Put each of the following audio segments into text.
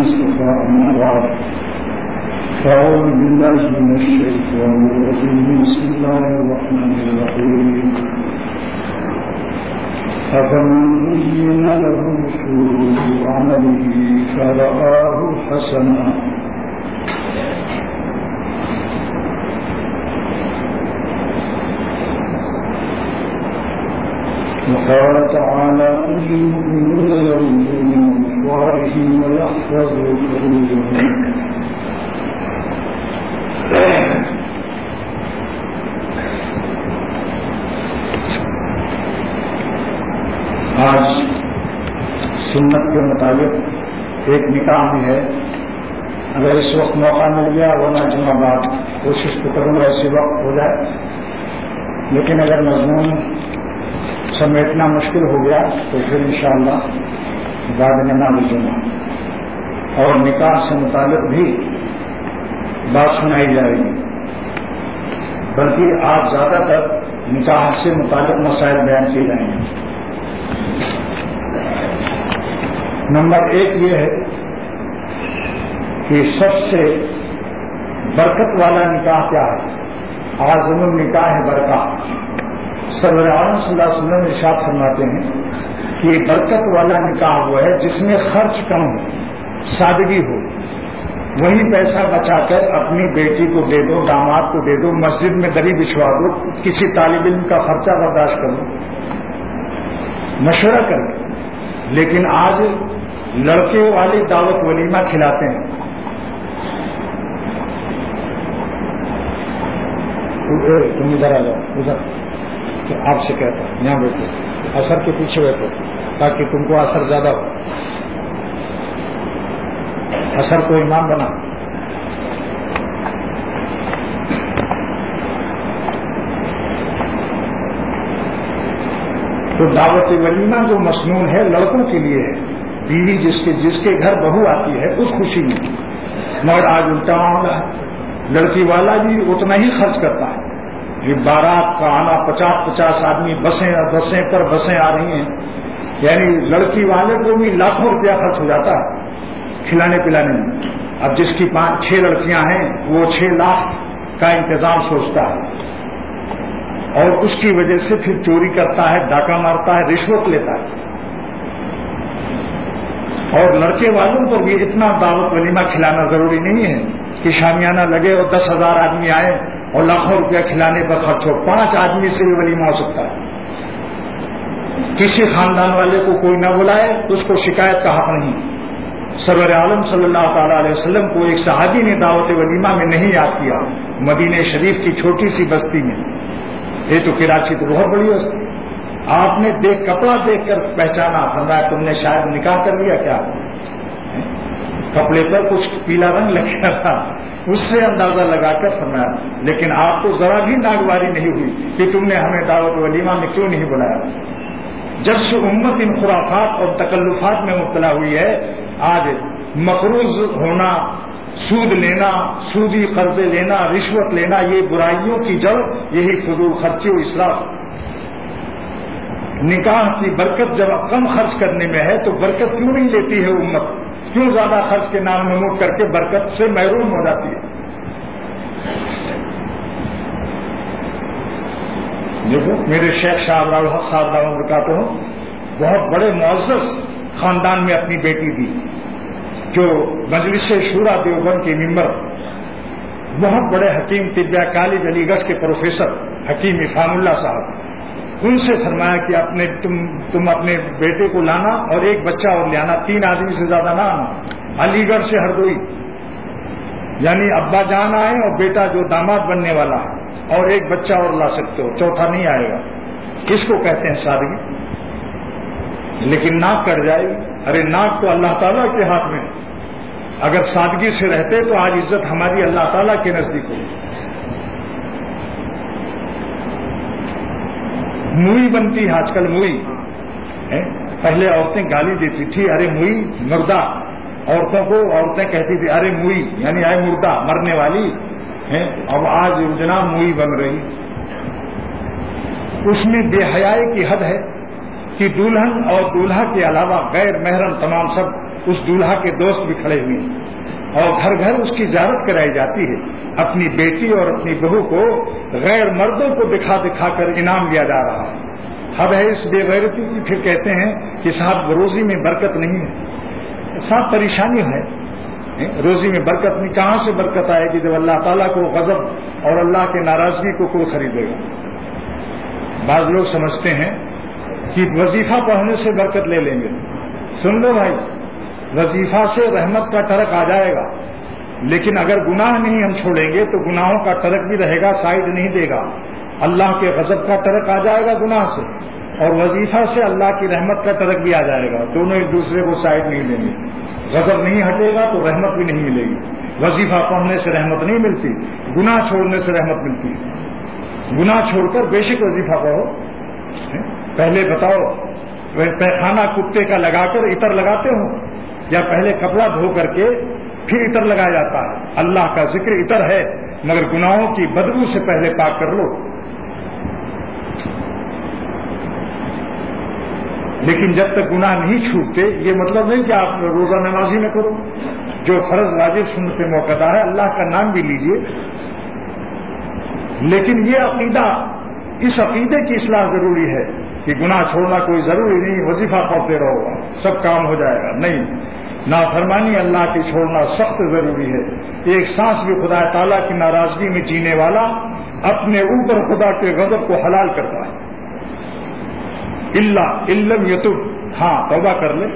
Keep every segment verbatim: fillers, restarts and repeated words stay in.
المصطفى أما بعد فأعوذ بالله من الشيطان الرجيم بسم الله الرحمن الرحيم أفمن زين له سوء عمله فرآه حسنا وقال تعالى المؤمنون يغضوا من أبصارهم ويحفظوا فروجهم آج سنت کے مطابق ایک نکاح بھی ہے. اگر اس وقت موقع مل گیا ورنہ جمعہ بعد کوشش تو کروں گا اسی وقت ہو جائے, لیکن اگر مضمون سمیٹنا مشکل ہو گیا تو پھر انشاءاللہ بعد میں نہ بھیجوں گا. اور نکاح سے متعلق بھی بات سنائی جا رہی ہے, بلکہ آج زیادہ تر نکاح سے متعلق مسائل بیان کیے جائیں گے. نمبر ایک یہ ہے کہ سب سے برکت والا نکاح کیا ہے؟ اعظم النکاح ہے برکت. سرور عالم صلی اللہ علیہ وسلم ارشاد فرماتے ہیں کہ برکت والا نکاح وہ ہے جس میں خرچ کم ہو, سادگی ہو. وہی پیسہ بچا کر اپنی بیٹی کو دے دو, داماد کو دے دو, مسجد میں دری بچھوا دو, کسی طالب علم کا خرچہ برداشت کرو, مشورہ کرو. لیکن آج لڑکے والے دعوت ولیمہ کھلاتے ہیں. تم ادھر آ جاؤ, ادھر تو آپ سے کہتا ہوں یہاں بیٹھو, اثر کے پیچھے بیٹھو تاکہ تم کو اثر زیادہ ہو. اثر کو امام بنا. تو دعوت ولیمہ جو مسنون ہے لڑکوں کے لیے ہے, بیوی جس کے جس کے گھر بہو آتی ہے اس خوشی میں. مگر آج الٹا معاملہ ہے, لڑکی والا بھی اتنا ہی خرچ کرتا ہے. یہ بارات کا آنا, پچاس پچاس آدمی بسیں بسیں پر بسیں آ رہی ہیں, یعنی لڑکی والے کو بھی لاکھوں روپیہ خرچ ہو جاتا ہے کھلانے پلانے میں. اب جس کی پانچ چھ لڑکیاں ہیں وہ چھ لاکھ کا انتظام سوچتا ہے, اور اس کی وجہ سے پھر چوری کرتا ہے, ڈاکہ مارتا ہے, رشوت لیتا ہے. اور لڑکے والوں پر بھی اتنا دعوت ولیمہ کھلانا ضروری نہیں ہے کہ شامیانہ لگے اور دس ہزار آدمی آئے اور لاکھوں روپیہ کھلانے پر خرچ ہو. پانچ آدمی سے بھی ولیمہ ہو سکتا ہے. کسی خاندان والے کو کوئی نہ بلائے تو اس کو شکایت کا حق نہیں. سرور عالم صلی اللہ تعالی علیہ وسلم کو ایک صحابی نے دعوت ولیمہ میں نہیں یاد کیا, مدینہ شریف کی چھوٹی سی بستی میں. یہ تو کراچی تو بہت بڑی بستی. آپ نے دیکھ کپڑا دیکھ کر پہچانا, فرمایا تم نے شاید نکاح کر لیا کیا؟ کپڑے پر کچھ پیلا رنگ لگ گیا تھا, اس سے اندازہ لگا کر فرمایا. لیکن آپ کو ذرا بھی ناگواری نہیں ہوئی کہ تم نے ہمیں دعوت ولیمہ میں کیوں نہیں بلایا. جب سے امت ان خرافات اور تکلفات میں مبتلا ہوئی ہے, آج مقروض ہونا, سود لینا, سودی قرضے لینا, رشوت لینا, یہ برائیوں کی جڑ یہی فضول خرچی و اسراف. نکاح کی برکت جب کم خرچ کرنے میں ہے تو برکت کیوں نہیں لیتی ہے امت؟ کیوں زیادہ خرچ کے نام نمود کر کے برکت سے محروم ہو جاتی ہے؟ دیکھو میرے شیخ صاحب الحق صاحب برکاتہ ہوں, بہت بڑے معزز خاندان میں اپنی بیٹی دی, جو مجلس شورا دیوبند کے ممبر, بہت بڑے حکیم طبیہ کالج علی گڑھ کے پروفیسر حکیم افام اللہ صاحب. ان سے فرمایا کہ اپنے تم تم اپنے بیٹے کو لانا اور ایک بچہ اور لے آنا, تین آدمی سے زیادہ نہ آنا. علی گڑھ سے ہردوئی, یعنی ابا جان آئے اور بیٹا جو داماد بننے والا ہے, اور ایک بچہ اور لا سکتے ہو, چوتھا نہیں آئے گا. کس کو کہتے ہیں سادگی؟ لیکن ناک کٹ جائے گی. ارے ناک تو اللہ تعالیٰ کے ہاتھ میں, اگر سادگی سے رہتے تو آج عزت ہماری اللہ تعالیٰ کے نزدیک ہوئی. موئی بنتی ہے آج کل, موئی. پہلے عورتیں گالی دیتی تھی, ارے موئی مردہ. عورتوں کو عورتیں کہتی تھی ارے موئی, یعنی آئے مردہ, مرنے والی. اب آج جناب موئی بن رہی. اس میں بے حیائی کی حد ہے کہ دلہن اور دولہا کے علاوہ غیر محرم تمام سب اس دولہا کے دوست بھی کھڑے ہوئے ہیں اور گھر گھر اس کی زیارت کرائی جاتی ہے. اپنی بیٹی اور اپنی بہو کو غیر مردوں کو دکھا دکھا کر انعام دیا جا رہا ہے. حد ہے اس بے غیرتی کی. پھر کہتے ہیں کہ صاحب روزی میں برکت نہیں ہے. صاحب پریشانی ہے, روزی میں برکت نہیں. کہاں سے برکت آئے گی جب اللہ تعالیٰ کو غضب اور اللہ کے ناراضگی کو کوئی خریدے گا؟ بعض لوگ سمجھتے ہیں کہ وظیفہ پڑھنے سے برکت لے لیں گے. سن لو بھائی, وظیفہ سے رحمت کا ٹرک آ جائے گا, لیکن اگر گناہ نہیں ہم چھوڑیں گے تو گناہوں کا ٹرک بھی رہے گا, سائڈ نہیں دے گا. اللہ کے غضب کا ٹرک آ جائے گا گناہ سے, اور وظیفہ سے اللہ کی رحمت کا ٹرک بھی آ جائے گا. دونوں ایک دوسرے کو سائڈ نہیں لیں گے. غضب نہیں ہٹے گا تو رحمت بھی نہیں ملے گی. وظیفہ پڑھنے سے رحمت نہیں ملتی, گناہ چھوڑنے سے رحمت ملتی. گناہ چھوڑ کر بے شک وظیفہ پڑھو. پہلے بتاؤ, پیخانہ کتے کا لگا کر عطر لگاتے ہو, یا پہلے کپڑا دھو کر کے پھر عطر لگایا جاتا ہے؟ اللہ کا ذکر عطر ہے, مگر گناہوں کی بدبو سے پہلے پاک کر لو. لیکن جب تک گناہ نہیں چھوٹتے, یہ مطلب نہیں کہ آپ روزہ نمازی نہ کرو. جو فرض واجب سنت موقع ہے, اللہ کا نام بھی لیجئے, لیکن یہ عقیدہ, اس عقیدے کی اصلاح ضروری ہے کہ گناہ چھوڑنا کوئی ضروری نہیں, وظیفہ پڑھتے رہو سب کام ہو جائے گا. نہیں, نافرمانی اللہ کی چھوڑنا سخت ضروری ہے. ایک سانس بھی خدا تعالیٰ کی ناراضگی میں جینے والا اپنے اوپر خدا کے غضب کو حلال کرتا ہے. اللہ علم یتوب, ہاں توبہ کر لے.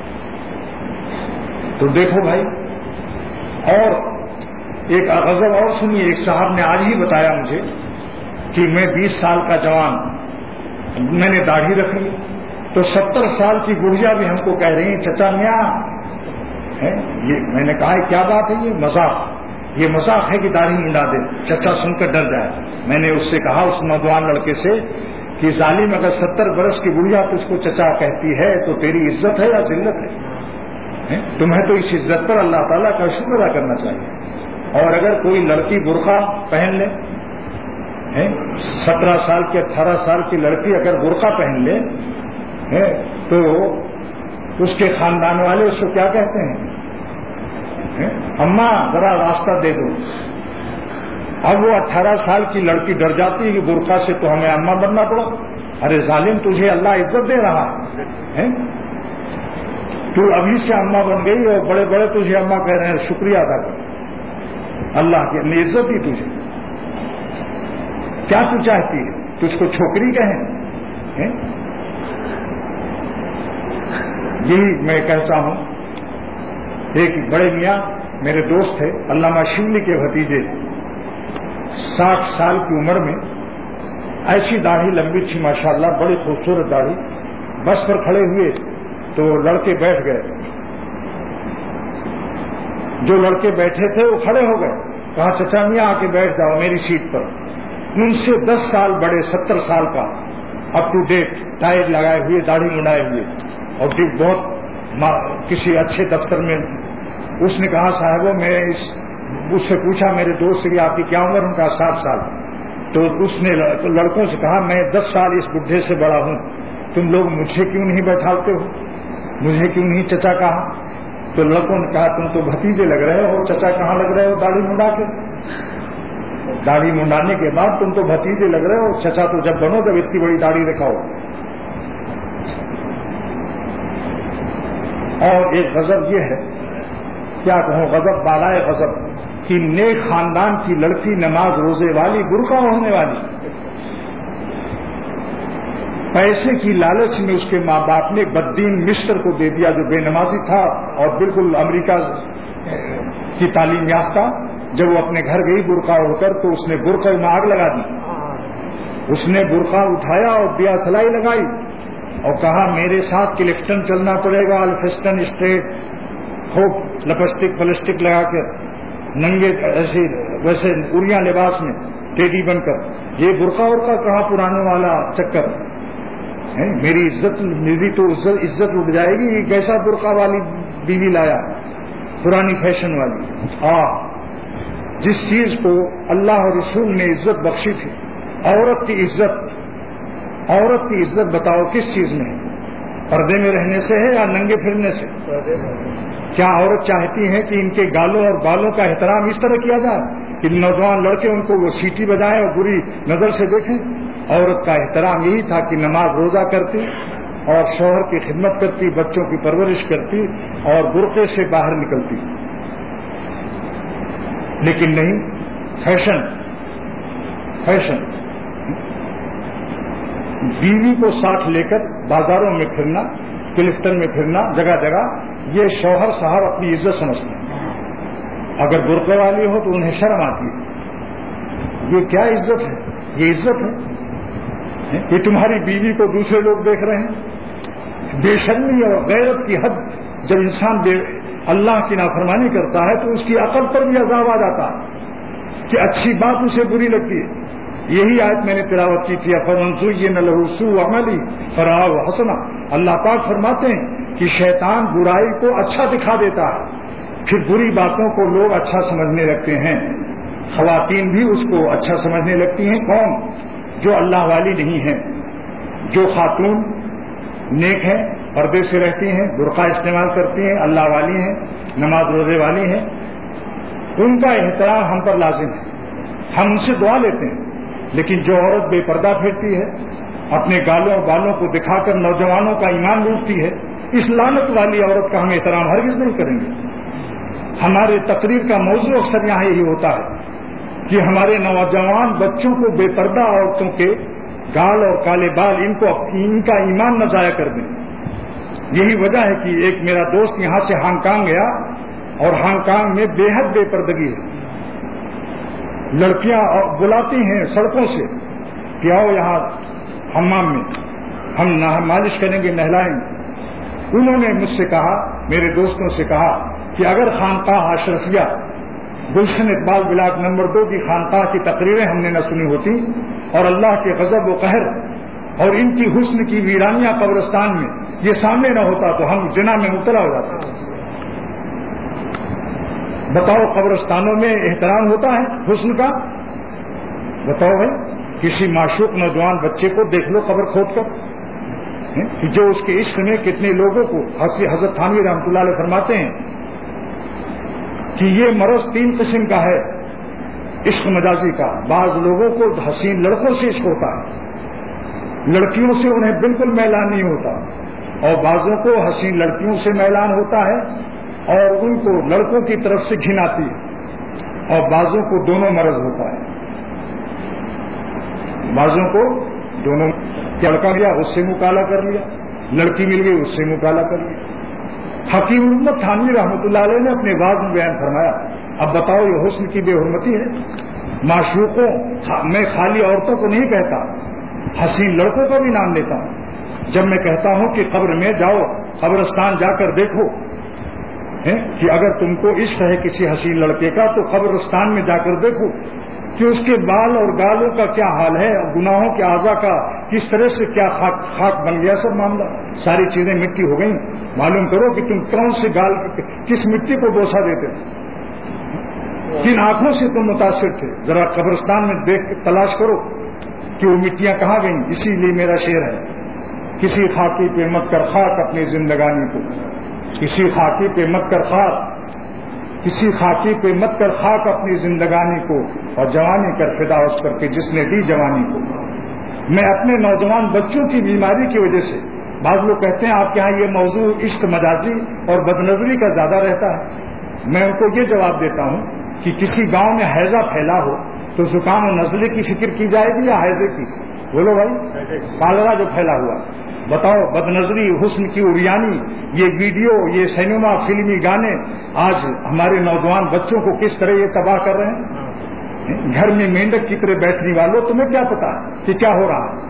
تو دیکھو بھائی, اور ایک غضب اور سنیے. ایک صاحب نے آج ہی بتایا مجھے کہ میں بیس سال کا جوان, میں نے داڑھی رکھ لی, تو ستر سال کی بڑھیا بھی ہم کو کہہ رہی ہیں چچا میاں. یہ میں نے کہا کیا بات ہے, یہ مذاق, یہ مذاق ہے کہ داڑھی منڈا دے. چچا سن کر ڈر جائے. میں نے اس سے کہا, اس نوجوان لڑکے سے, کہ ظالم اگر ستر برس کی بڑھیا تو اس کو چچا کہتی ہے تو تیری عزت ہے یا ذلت ہے؟ تمہیں تو اس عزت پر اللہ تعالیٰ کا شکر ادا کرنا چاہیے. اور اگر کوئی لڑکی برقع پہن لے, سترہ سال کی اٹھارہ سال کی لڑکی اگر برقع پہن لے تو اس کے خاندان والے اس کو کیا کہتے ہیں؟ اماں ذرا راستہ دے دو. اب وہ اٹھارہ سال کی لڑکی ڈر جاتی ہے کہ برقع سے تو ہمیں اماں بننا پڑا. ارے ظالم, تجھے اللہ عزت دے رہا ہے, تو ابھی سے اماں بن گئی اور بڑے بڑے تجھے اماں کہہ رہے ہیں, شکریہ ادا کر. اللہ کی نے عزت دی تجھے. کیا تو چاہتی ہے, تجھ کو چھوکری کہیں؟ یہی میں کہتا ہوں. ایک بڑے میاں میرے دوست تھے, علامہ شبلی کے بھتیجے, ساٹھ سال کی عمر میں, ایسی داڑھی لمبی تھی ماشاءاللہ, بڑی خوبصورت داڑھی. بس پر کھڑے ہوئے تو لڑکے بیٹھ گئے. جو لڑکے بیٹھے تھے وہ کھڑے ہو گئے. کہا چچا میاں آ کے بیٹھ جاؤ میری سیٹ پر. ان سے دس سال بڑے, ستر سال کا, اپ ٹو ڈیٹ, ٹائر لگائے ہوئے, داڑھی منڈائے ہوئے, اور بہت کسی اچھے دفتر میں. اس نے کہا صاحبوں, میں اس اس سے پوچھا میرے دوست سے کہ آپ کی کیا عمر؟ ان کا ساٹھ سال. تو اس نے لڑکوں سے کہا میں دس سال اس بڈھے سے بڑا ہوں, تم لوگ مجھے کیوں نہیں بیٹھالتے ہو, مجھے کیوں نہیں چچا کہا؟ تو لڑکوں نے کہا تم تو بھتیجے لگ رہے ہو, چچا کہاں لگ رہے ہو داڑھی منڈا کے؟ داڑھی منڈانے کے بعد تم تو بھتیجے لگ رہے ہو, چچا تو جب بنو جب اتنی بڑی داڑھی رکھاؤ. اور ایک غضب یہ ہے, کیا کہوں, غضب بالائے غضب کہ نیک خاندان کی لڑکی, نماز روزے والی, برقع ہونے والی, پیسے کی لالچ میں اس کے ماں باپ نے بددین مسٹر کو دے دیا جو بے نمازی تھا اور بالکل امریکہ کی تعلیم یافتہ. جب وہ اپنے گھر گئی برقع اڑ کر تو اس نے برقع میں آگ لگا دی. اس نے برقع اٹھایا اور دیا سلائی لگائی اور کہا میرے ساتھ کلکٹن چلنا پڑے گا, الفسٹن اسٹریٹ, خوب لپسٹک پلسٹک لگا کر, ننگے ایسے ویسے اڑیاں لباس میں ٹیڈی بن کر. یہ برقع ورقع کہاں پرانے والا چکر, میری عزت, میری تو عزت اٹھ جائے گی. کیسا برقع والی بیوی لایا, پرانی فیشن والی. آ جس چیز کو اللہ اور رسول نے عزت بخشی تھی, عورت کی عزت, عورت کی عزت بتاؤ کس چیز میں ہے؟ پردے میں رہنے سے ہے یا ننگے پھرنے سے؟ کیا عورت چاہتی ہے کہ ان کے گالوں اور بالوں کا احترام اس طرح کیا جائے کہ نوجوان لڑکے ان کو وہ سیٹی بجائیں اور بری نظر سے دیکھیں؟ عورت کا احترام یہی تھا کہ نماز روزہ کرتی اور شوہر کی خدمت کرتی، بچوں کی پرورش کرتی اور برقعے سے باہر نکلتی. لیکن نہیں، فیشن فیشن بیوی کو ساتھ لے کر بازاروں میں پھرنا، کلسٹر میں پھرنا، جگہ جگہ، یہ شوہر صاحب اپنی عزت سمجھتے ہیں. اگر برقعے والی ہو تو انہیں شرم آتی ہے. یہ کیا عزت ہے؟ یہ عزت ہے کہ تمہاری بیوی کو دوسرے لوگ دیکھ رہے ہیں. بے شرمی اور غیرت کی حد جب انسان بے اللہ کی نافرمانی کرتا ہے تو اس کی عقل پر بھی عذاب آ جاتا ہے کہ اچھی بات اسے بری لگتی ہے. یہی آیت میں نے تلاوت کی تھی، فَمَنْ زُيِّنَ لَهُ سُوءُ عَمَلِهِ فَرَآهُ حَسَنًا. اللہ پاک فرماتے ہیں کہ شیطان برائی کو اچھا دکھا دیتا ہے، پھر بری باتوں کو لوگ اچھا سمجھنے لگتے ہیں. خواتین بھی اس کو اچھا سمجھنے لگتی ہیں. کون؟ جو اللہ والی نہیں ہیں. جو خاتون نیک ہیں، پردے سے رہتی ہیں، برقع استعمال کرتی ہیں، اللہ والی ہیں، نماز روزے والی ہیں، ان کا احترام ہم پر لازم ہے. ہم ان سے دعا لیتے ہیں. لیکن جو عورت بے پردہ پھرتی ہے، اپنے گالوں اور بالوں کو دکھا کر نوجوانوں کا ایمان لوٹتی ہے، اس لعنت والی عورت کا ہم احترام ہرگز نہیں کریں گے. ہمارے تقریر کا موضوع اکثر یہاں یہی ہوتا ہے کہ ہمارے نوجوان بچوں کو بے پردہ عورتوں کے گال اور کالے بال ان کو ان کا ایمان نہ ضائع کر دیں. یہی وجہ ہے کہ ایک میرا دوست یہاں سے ہانگ کانگ گیا اور ہانگ کانگ میں بے حد بے پردگی ہے. لڑکیاں بلاتی ہیں سڑکوں سے کہ آؤ یہاں حمام میں ہم مالش کریں گے، نہلائیں گے. انہوں نے مجھ سے کہا، میرے دوستوں سے کہا کہ اگر خانقاہ اشرفیہ گلشن اقبال بلاک نمبر دو کی خانقاہ کی تقریریں ہم نے نہ سنی ہوتی اور اللہ کے غضب و قہر اور ان کی حسن کی ویرانیاں قبرستان میں یہ سامنے نہ ہوتا تو ہم زنا میں مبتلا ہو جاتے. بتاؤ قبرستانوں میں احترام ہوتا ہے حسن کا؟ بتاؤ بھائی، کسی معشوق نوجوان بچے کو دیکھ لو قبر کھود کر کہ جو اس کے عشق میں کتنے لوگوں کو، حضرت تھانوی رحمۃ اللہ علیہ فرماتے ہیں کہ یہ مرض تین قسم کا ہے عشق مجازی کا. بعض لوگوں کو حسین لڑکوں سے عشق ہوتا ہے، لڑکیوں سے انہیں بالکل میلان نہیں ہوتا، اور بعضوں کو حسین لڑکیوں سے میلان ہوتا ہے اور ان کو لڑکوں کی طرف سے گھن آتی ہے، اور بعضوں کو دونوں مرض ہوتا ہے. بعضوں کو دونوں، لڑکا گیا اس سے منہ کالا کر لیا، لڑکی مل گئی اس سے منہ کالا کر لیا. حکیم الامت تھانوی رحمۃ اللہ علیہ نے اپنے واعظ میں بیان فرمایا، اب بتاؤ یہ حسن کی بے حرمتی ہے. معشوقوں میں خالی عورتوں کو نہیں کہتا، حسین لڑکوں کا بھی نام لیتا ہوں. جب میں کہتا ہوں کہ قبر میں جاؤ، قبرستان جا کر دیکھو کہ اگر تم کو عشق ہے کسی حسین لڑکے کا تو قبرستان میں جا کر دیکھو کہ اس کے بال اور گالوں کا کیا حال ہے، گناہوں کے اعضاء کا کس طرح سے کیا خاک خاک بن گیا. سب معاملہ، ساری چیزیں مٹی ہو گئیں. معلوم کرو کہ تم کون سے گال کس مٹی کو بوسا دیتے تھے، کن آنکھوں سے تم متاثر تھے. ذرا قبرستان میں دیکھ تلاش کرو کہ وہ مٹیاں کہاں گئیں. اسی لیے میرا شعر ہے، کسی خاکی پہ مت کر خاک اپنی زندگانی کو، کسی خاکی پہ مت کر خاک کسی خاکی پہ مت کر خاک اپنی زندگانی کو، اور جوانی کر فدا اس پر کہ جس نے دی جوانی کو. میں اپنے نوجوان بچوں کی بیماری کی وجہ سے، بعض لوگ کہتے ہیں آپ کے ہاں یہ موضوع عشق مجازی اور بدنظری کا زیادہ رہتا ہے. میں ان کو یہ جواب دیتا ہوں کہ کسی گاؤں میں حیضہ پھیلا ہو تو زکام و نزلے کی فکر کی جائے گی یا حیضے کی؟ بولو بھائی، کالرا جو پھیلا ہوا، بتاؤ بدنظری، حسن کی اریانی، یہ ویڈیو، یہ سینما، فلمی گانے آج ہمارے نوجوان بچوں کو کس طرح یہ تباہ کر رہے ہیں. گھر میں مینڈک کی طرح بیٹھنے والوں تمہیں کیا پتا کہ کیا ہو رہا ہے.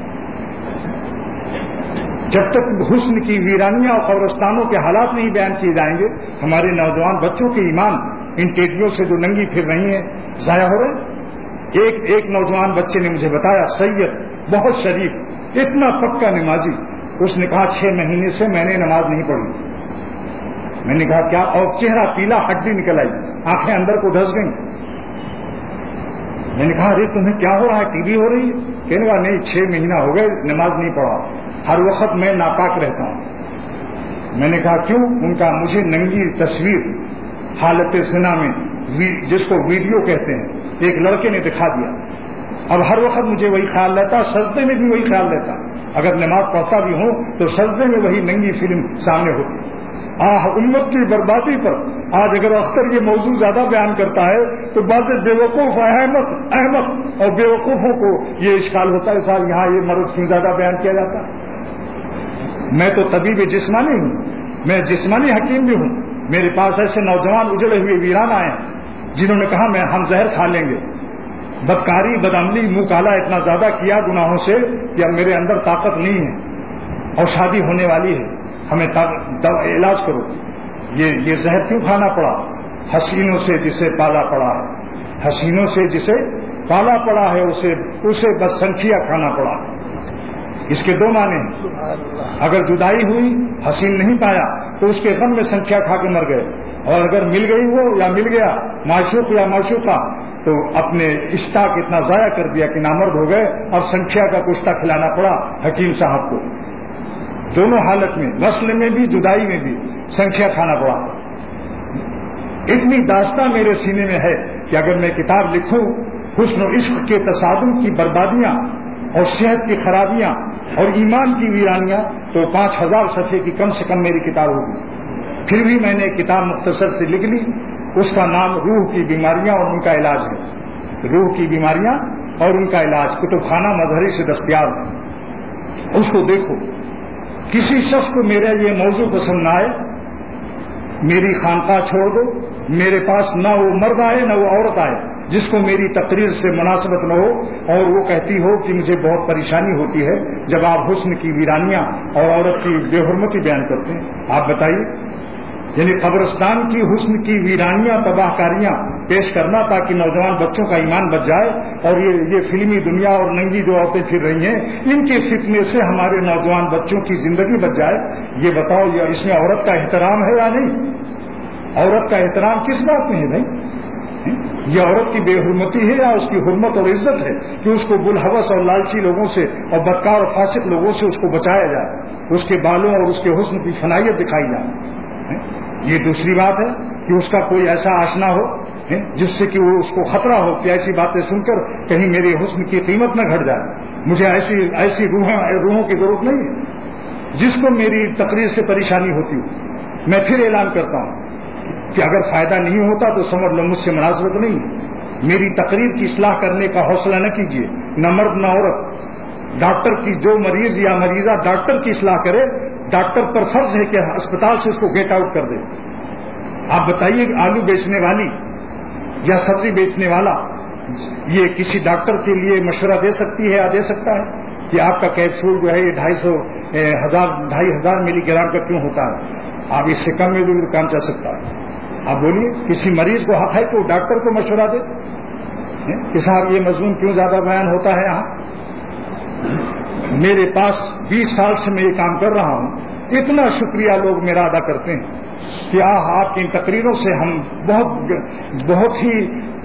جب تک حسن کی ویرانیاں اور قبرستانوں کے حالات نہیں بیان کیے جائیں گے، ہمارے نوجوان بچوں کے ایمان ان ٹیڈیوں سے جو ننگی پھر رہی ہیں ضائع ہو رہے ہیں. ایک ایک نوجوان بچے نے مجھے بتایا، سید بہت شریف، اتنا پکا نمازی، اس نے کہا چھ مہینے سے میں نے نماز نہیں پڑھی. میں نے کہا کیا؟ اور چہرہ پیلا، ہڈی نکل آئی، آنکھیں اندر کو دھس گئیں. میں نے کہا ارے تمہیں کیا ہو رہا ہے، ٹی بی ہو رہی ہے؟ کہنے کا نہیں، چھ مہینہ ہو گئے نماز نہیں پڑھا، ہر وقت میں ناپاک رہتا ہوں. میں نے کہا کیوں؟ ان کا مجھے ننگی تصویر حالت زنا میں جس کو ویڈیو کہتے ہیں ایک لڑکے نے دکھا دیا. اب ہر وقت مجھے وہی خیال رہتا, سجدے میں بھی وہی خیال رہتا, اگر نماز پڑھتا بھی ہوں تو سجدے میں وہی ننگی فلم سامنے ہوتی. آہ امت کی بربادی پر آج اگر اختر یہ موضوع زیادہ بیان کرتا ہے تو بعض بیوقوف احمد احمد اور بیوقوفوں کو یہ اشکال ہوتا ہے صاحب یہاں یہ مرض کیوں زیادہ بیان کیا جاتا ہے. میں تو طبیب جسمانی ہوں, میں جسمانی حکیم بھی ہوں. میرے پاس ایسے نوجوان اجڑے ہوئے ویران آئے جنہوں نے کہا میں ہم زہر کھا لیں گے. بدکاری بدعملی منہ کالا اتنا زیادہ کیا گناہوں سے کہ اب میرے اندر طاقت نہیں ہے اور شادی ہونے والی ہے, ہمیں علاج کرو. یہ یہ زہر کیوں کھانا پڑا؟ حسینوں سے جسے پالا پڑا ہے, حسینوں سے جسے پالا پڑا ہے اسے اسے بس سنکھیا کھانا پڑا. اس کے دو معنی ہیں. اگر جدائی ہوئی حسین نہیں پایا تو اس کے غم میں سنکھیا کھا کے مر گئے, اور اگر مل گئی وہ یا مل گیا معشوق یا معشوقہ تو اپنے اشتاق اتنا ضائع کر دیا کہ نامرد ہو گئے. اب سنکھیا کا کشتہ کھلانا پڑا حکیم صاحب کو. دونوں حالت میں, وصل میں بھی جدائی میں بھی سنکھیا کھانا پڑا. اتنی داستان میرے سینے میں ہے کہ اگر میں کتاب لکھوں حسن و عشق کے تصادم کی بربادیاں اور صحت کی خرابیاں اور ایمان کی ویرانیاں تو پانچ ہزار صفحے کی کم سے کم میری کتاب ہوگی. پھر بھی میں نے کتاب مختصر سے لکھ لی. اس کا نام روح کی بیماریاں اور ان کا علاج ہے. روح کی بیماریاں اور ان کا علاج کتب خانہ مظہری سے دستیاب ہے. اس کو دیکھو. کسی شخص کو میرا یہ موضوع پسند نہ آئے, میری خانقاہ چھوڑ دو. میرے پاس نہ وہ مرد آئے نہ وہ عورت آئے جس کو میری تقریر سے مناسبت نہ ہو اور وہ کہتی ہو کہ مجھے بہت پریشانی ہوتی ہے جب آپ حسن کی ویرانیاں اور عورت کی بے حرمتی بیان کرتے ہیں. آپ بتائیے, یعنی قبرستان کی حسن کی ویرانیاں تباہ کاریاں پیش کرنا تاکہ نوجوان بچوں کا ایمان بچ جائے اور یہ یہ فلمی دنیا اور ننگی جو عورتیں پھر رہی ہیں ان کے فتنے سے ہمارے نوجوان بچوں کی زندگی بچ جائے. یہ بتاؤ یہ اس میں عورت کا احترام ہے یا نہیں؟ عورت کا احترام کس بات میں ہے بھائی؟ یہ عورت کی بے حرمتی ہے یا اس کی حرمت اور عزت ہے کہ اس کو بلحوث اور لالچی لوگوں سے اور بدکار اور فاسق لوگوں سے اس کو بچایا جائے, اس کے بالوں اور اس کے حسن کی فنائیت دکھائی جائے. یہ دوسری بات ہے کہ اس کا کوئی ایسا آشنا ہو جس سے کہ وہ اس کو خطرہ ہو کہ ایسی باتیں سن کر کہیں میرے حسن کی قیمت نہ گھٹ جائے. مجھے ایسی ایسی روحیں روحوں کی ضرورت نہیں ہے جس کو میری تقریر سے پریشانی ہوتی ہو. میں پھر اعلان کرتا ہوں کہ اگر فائدہ نہیں ہوتا تو سمجھ لو مجھ سے مناسبت نہیں. میری تقریر کی اصلاح کرنے کا حوصلہ نہ کیجیے, نہ مرد نہ عورت. ڈاکٹر کی جو مریض یا مریضہ ڈاکٹر کی اصلاح کرے, ڈاکٹر پر فرض ہے کہ اسپتال سے اس کو گیٹ آؤٹ کر دے. آپ بتائیے آلو بیچنے والی یا سبزی بیچنے والا یہ کسی ڈاکٹر کے لیے مشورہ دے سکتی ہے یا دے سکتا ہے کہ آپ کا کیپسول جو ہے یہ ڈھائی سو ہزار ڈھائی ہزار ملی گرام کا کیوں ہوتا ہے, آپ اس سے کم میں بھی کام چل سکتا ہے. آپ بولیے کسی مریض کو حق ہے کہ وہ ڈاکٹر کو مشورہ دے کہ صاحب یہ مضمون کیوں زیادہ بیان ہوتا ہے یہاں. میرے پاس بیس سال سے میں یہ کام کر رہا ہوں, اتنا شکریہ لوگ میرا ادا کرتے ہیں کہ آہ آپ کی ان تقریروں سے ہم بہت بہت ہی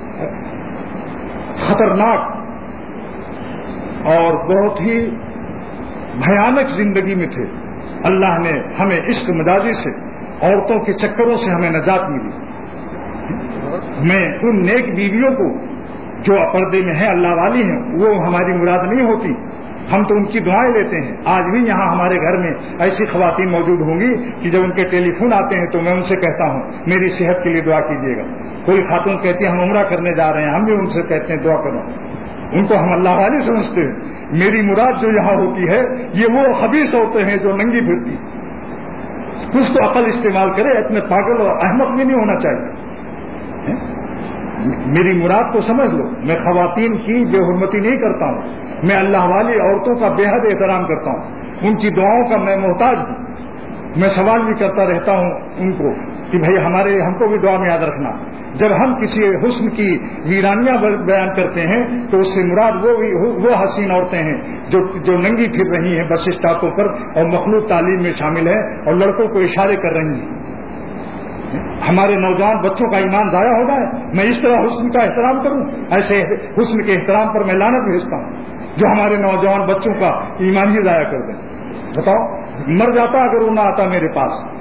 خطرناک اور بہت ہی بھیانک زندگی میں تھے. اللہ نے ہمیں عشق مجازی سے عورتوں کے چکروں سے ہمیں نجات ملی. میں ان نیک بیویوں کو جو پردے میں ہیں اللہ والی ہیں وہ ہماری مراد نہیں ہوتی, ہم تو ان کی دعائیں لیتے ہیں. آج بھی یہاں ہمارے گھر میں ایسی خواتین موجود ہوں گی کہ جب ان کے ٹیلی فون آتے ہیں تو میں ان سے کہتا ہوں میری صحت کے لیے دعا کیجیے گا. کوئی خاتون کہتی ہے ہم عمرہ کرنے جا رہے ہیں, ہم بھی ان سے کہتے ہیں دعا کرو. ان کو ہم اللہ والے سمجھتے ہیں. میری مراد جو یہاں ہوتی ہے یہ وہ خبیث ہوتے ہیں جو ننگی پھرتی. کچھ تو عقل استعمال کرے, اتنے پاگل اور احمق بھی نہیں ہونا چاہیے. میری مراد کو سمجھ لو. میں خواتین کی بے حرمتی نہیں کرتا ہوں, میں اللہ والی عورتوں کا بے حد احترام کرتا ہوں, ان کی دعاؤں کا میں محتاج ہوں. میں سوال بھی کرتا رہتا ہوں ان کو کہ بھائی ہمارے ہم کو بھی دعا میں یاد رکھنا. جب ہم کسی حسن کی ویرانیاں بیان کرتے ہیں تو اس سے مراد وہ وہ حسین عورتیں ہیں جو جو ننگی پھر رہی ہیں بس اسٹاپوں پر اور مخلوط تعلیم میں شامل ہیں اور لڑکوں کو اشارے کر رہی ہیں. ہمارے نوجوان بچوں کا ایمان ضائع ہو گیا ہے. میں اس طرح حسن کا احترام کروں؟ ایسے حسن کے احترام پر میں لعنت بھیجتا ہوں جو ہمارے نوجوان بچوں کا ایمان ہی ضائع کر دیں. بتاؤ, مر جاتا اگر وہ نہ آتا میرے پاس.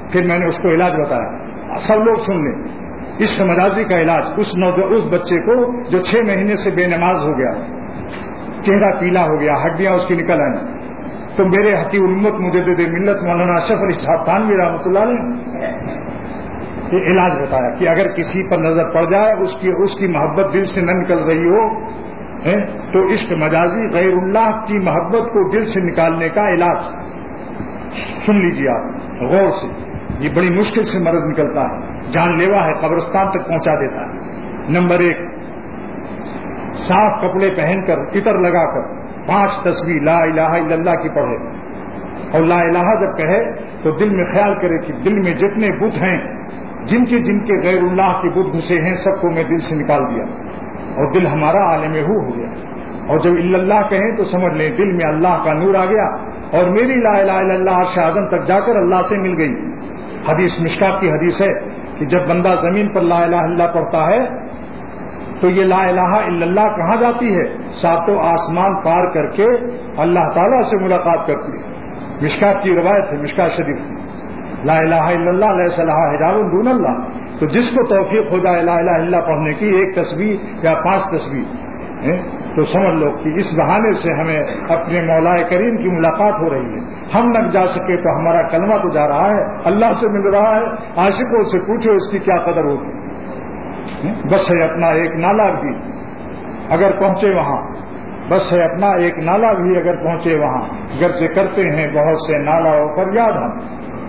پھر میں نے اس کو علاج بتایا، سب لوگ سن لیں، عشق مجازی کا علاج اس اس بچے کو جو چھ مہینے سے بے نماز ہو گیا، چہرہ پیلا ہو گیا، ہڈیاں اس کی نکل آئیں، تو میرے حقیق الامت مجدد ملت مولانا اشرف علی صاحب تھانوی رحمۃ اللہ علیہ یہ علاج بتایا کہ اگر کسی پر نظر پڑ جائے، اس کی اس کی محبت دل سے نہ نکل رہی ہو تو عشق مجازی غیر اللہ کی محبت کو دل سے نکالنے کا علاج سن لیجیے آپ غور سے، یہ بڑی مشکل سے مرض نکلتا ہے، جان لیوا ہے، قبرستان تک پہنچا دیتا ہے۔ نمبر ایک، صاف کپڑے پہن کر عطر لگا کر پانچ تسبیح لا الہ الا اللہ کی پڑھے، اور لا الہ جب کہے تو دل میں خیال کرے کہ دل میں جتنے بت ہیں، جن کے جن کے غیر اللہ کے بت گھسے ہیں، سب کو میں دل سے نکال دیا اور دل ہمارا عالم ہو ہو گیا۔ اور جب الا اللہ کہیں تو سمجھ لیں دل میں اللہ کا نور آ گیا اور میری لا الہ الا اللہ عرش اعظم تک جا کر اللہ سے مل گئی۔ حدیث مشکات کی حدیث ہے کہ جب بندہ زمین پر لا الہ الا اللہ پڑھتا ہے تو یہ لا الہ الا اللہ کہاں جاتی ہے؟ ساتوں آسمان پار کر کے اللہ تعالیٰ سے ملاقات کرتی ہے۔ مشکات کی روایت ہے، مشکات شریف کی، لا الہ الا اللہ لیس لہا حجاب دون اللہ۔ تو جس کو توفیق ہو جائے لا الہ الا اللہ پڑھنے کی، ایک تسبیح یا پانچ تسبیح، تو سمجھ لو کہ اس بہانے سے ہمیں اپنے مولا کریم کی ملاقات ہو رہی ہے۔ ہم نہ جا سکے تو ہمارا کلمہ تو جا رہا ہے، اللہ سے مل رہا ہے۔ عاشقوں سے پوچھو اس کی کیا قدر ہوتی، بس ہے اپنا ایک نالا بھی اگر پہنچے وہاں، بس ہے اپنا ایک نالا بھی اگر پہنچے وہاں، گرچہ کرتے ہیں بہت سے نالاؤں پر یاد ہم۔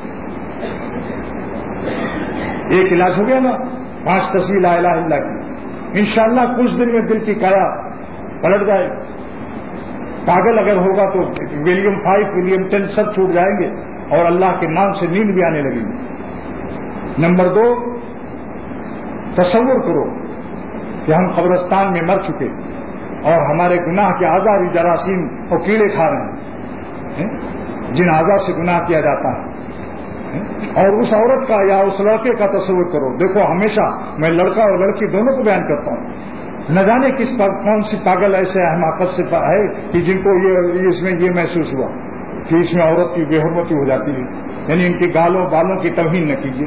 ایک علاج ہو گیا نا، پانچ تسبیح لا الہ الا اللہ کی، انشاءاللہ کچھ دن میں دل کی کایا پلٹ جائے۔ پاگل اگر ہوگا تو ویلیم فائیو ویلیم ٹین سب چھوٹ جائیں گے اور اللہ کے نام سے نیند بھی آنے لگے گی۔ نمبر دو، تصور کرو کہ ہم قبرستان میں مر چکے اور ہمارے گناہ کے آزاری جراثیم اور کیڑے کھا رہے ہیں، جن اعضاء سے گناہ کیا جاتا ہے، اور اس عورت کا یا اس لڑکے کا تصور کرو۔ دیکھو ہمیشہ میں لڑکا اور لڑکی دونوں کو بیان کرتا ہوں، نہ جانے کس پر کون سی پاگل ایسے حماقت سے ہے کہ جن کو یہ اس میں یہ محسوس ہوا کہ اس میں عورت کی بے حرمتی ہو جاتی ہے، یعنی ان کی گالوں بالوں کی توہین نہ کیجیے۔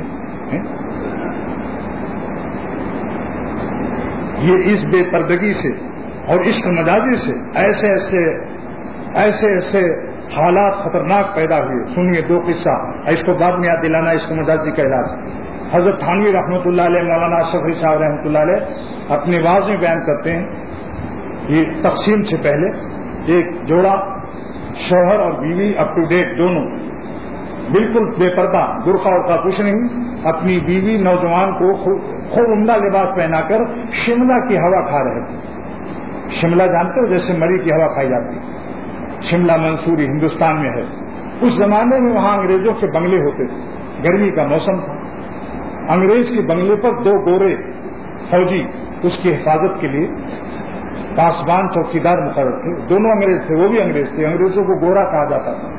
یہ اس بے پردگی سے اور عشق مجازی سے ایسے ایسے ایسے ایسے حالات خطرناک پیدا ہوئے۔ سنیے دو قصہ، اس کو بعد میں یاد دلانا، اس کو مجازی کا علاج۔ حضرت تھانوی رحمۃ اللہ علیہ، مولانا اشرف علی صاحب رحمۃ اللہ علیہ اپنے واعظ میں بیان کرتے ہیں، یہ تقسیم سے پہلے ایک جوڑا شوہر اور بیوی اپ ٹو ڈیٹ دونوں بالکل بے پردہ، برقع اور کا کچھ نہیں، اپنی بیوی نوجوان کو خوب عمدہ لباس پہنا کر شملہ کی ہوا کھا رہے تھے۔ شملہ جانتے ہو جیسے مری کی ہوا کھائی جاتی ہے، شملہ منصوری ہندوستان میں ہے۔ اس زمانے میں وہاں انگریزوں کے بنگلے ہوتے تھے، گرمی کا موسم تھا، انگریز کے بنگلے پر دو گورے فوجی اس کی حفاظت کے لیے پاسبان چوکیدار مقرر تھے، دونوں انگریز تھے، وہ بھی انگریز تھے، انگریزوں کو گورا کہا جاتا تھا۔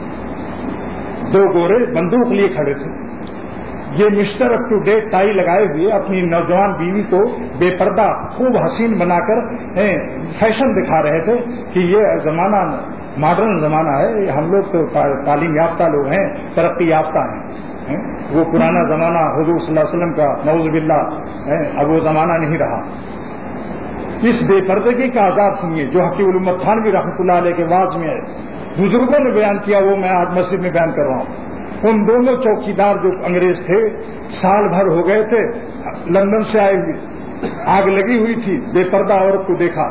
دو گورے بندوق لیے کھڑے تھے، یہ mister up to date tie لگائے ہوئے اپنی نوجوان بیوی کو بے پردہ خوب حسین بنا کر فیشن دکھا رہے تھے کہ یہ زمانہ ماڈرن زمانہ ہے، ہم لوگ تو تعلیم یافتہ لوگ ہیں، ترقی یافتہ ہیں، وہ پرانا زمانہ حضور صلی اللہ علیہ وسلم کا نعوذ باللہ اب وہ زمانہ نہیں رہا۔ اس بے پردگی کا عذاب سنیے جو حقیق الامت تھانوی رحمۃ اللہ علیہ کے واعظ میں ہے، بزرگوں نے بیان کیا، وہ میں آج مسجد میں بیان کر رہا ہوں۔ ان دونوں چوکیدار جو انگریز تھے سال بھر ہو گئے تھے لندن سے آئے ہوئے، آگ لگی ہوئی تھی، بے پردہ عورت کو دیکھا،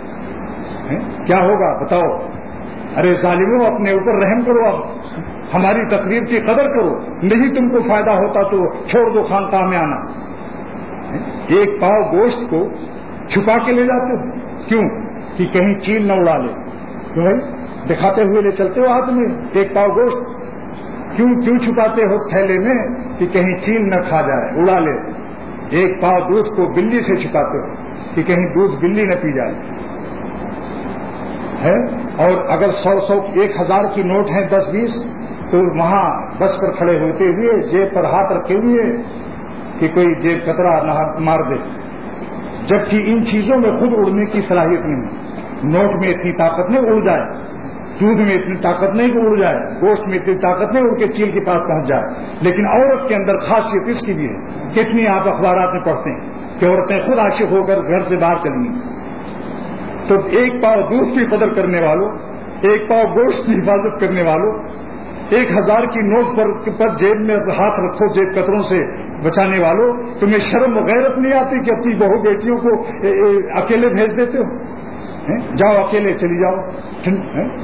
کیا ہوگا بتاؤ؟ ارے ظالموں اپنے اوپر رحم کرو، اب ہماری تقریر کی قدر کرو، نہیں تم کو فائدہ ہوتا تو چھوڑ دو خانقاہ میں آنا۔ ایک پاؤ گوشت کو چھپا کے لے جاتے ہو، کیوں؟ کہ کہیں چیل نہ اڑا لے، کیوں بھائی دکھاتے ہوئے لے چلتے ہو ہاتھ میں ایک پاؤ گوشت، کیوں کیوں چھپاتے ہو تھیلے میں کہ کہیں چیل نہ کھا جائے اڑا لے؟ ایک پاؤ دودھ کو بلی سے چھپاتے ہو کہ کہیں دودھ بلی نہ پی جائے ہے؟ اور اگر سو سو ایک ہزار کی نوٹ ہیں دس بیس تو وہاں بس پر کھڑے ہوتے ہوئے جیب پر ہاتھ رکھے ہوئے کہ کوئی جیب کترا نہ مار دے، جبکہ ان چیزوں میں خود اڑنے کی صلاحیت نہیں، نوٹ میں اتنی طاقت نہیں، اڑ جائے دودھ میں اتنی طاقت نہیں کہ اڑ جائے، گوشت میں اتنی طاقت نہیں اڑ کے چیل کے پاس پہنچ جائے، لیکن عورت کے اندر خاصیت اس کی بھی ہے. کتنی آپ اخبارات میں پڑھتے ہیں کہ عورتیں خود عاشق ہو کر گھر سے باہر چلی گئی. تو ایک پاؤ دودھ کی قدر کرنے والوں، ایک پاؤ گوشت کی حفاظت کرنے والوں، ایک ہزار کی نوٹ پر, پر جیب میں ہاتھ رکھو جیب قطروں سے بچانے والوں، تمہیں شرم و غیرت نہیں آتی کہ اپنی بہو بیٹیوں کو اے اے اکیلے بھیج دیتے ہو؟ جاؤ اکیلے چلی جاؤ.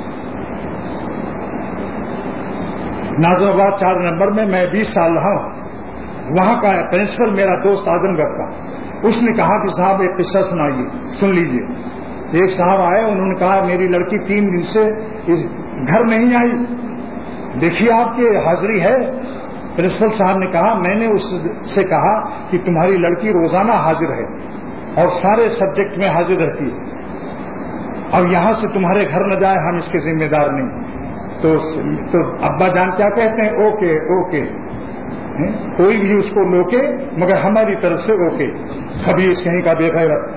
ناظم آباد چار نمبر میں میں بیس سال رہا ہوں، وہاں کا پرنسپل میرا دوست اعظم گڑھ کا، اس نے کہا کہ صاحب ایک قصہ سنائیے، سن لیجئے. ایک صاحب آئے، انہوں نے کہا میری لڑکی تین دن سے گھر نہیں آئی، دیکھیے آپ کی حاضری ہے. پرنسپل صاحب نے کہا میں نے اس سے کہا کہ تمہاری لڑکی روزانہ حاضر ہے اور سارے سبجیکٹ میں حاضر رہتی ہے، اب یہاں سے تمہارے گھر نہ جائے ہم اس کے ذمہ دار نہیں. تو تو ابا جان کیا کہتے ہیں؟ اوکے اوکے، کوئی بھی اس کو روکے مگر ہماری طرف سے اوکے، کبھی اس کہیں کا بے غیرت.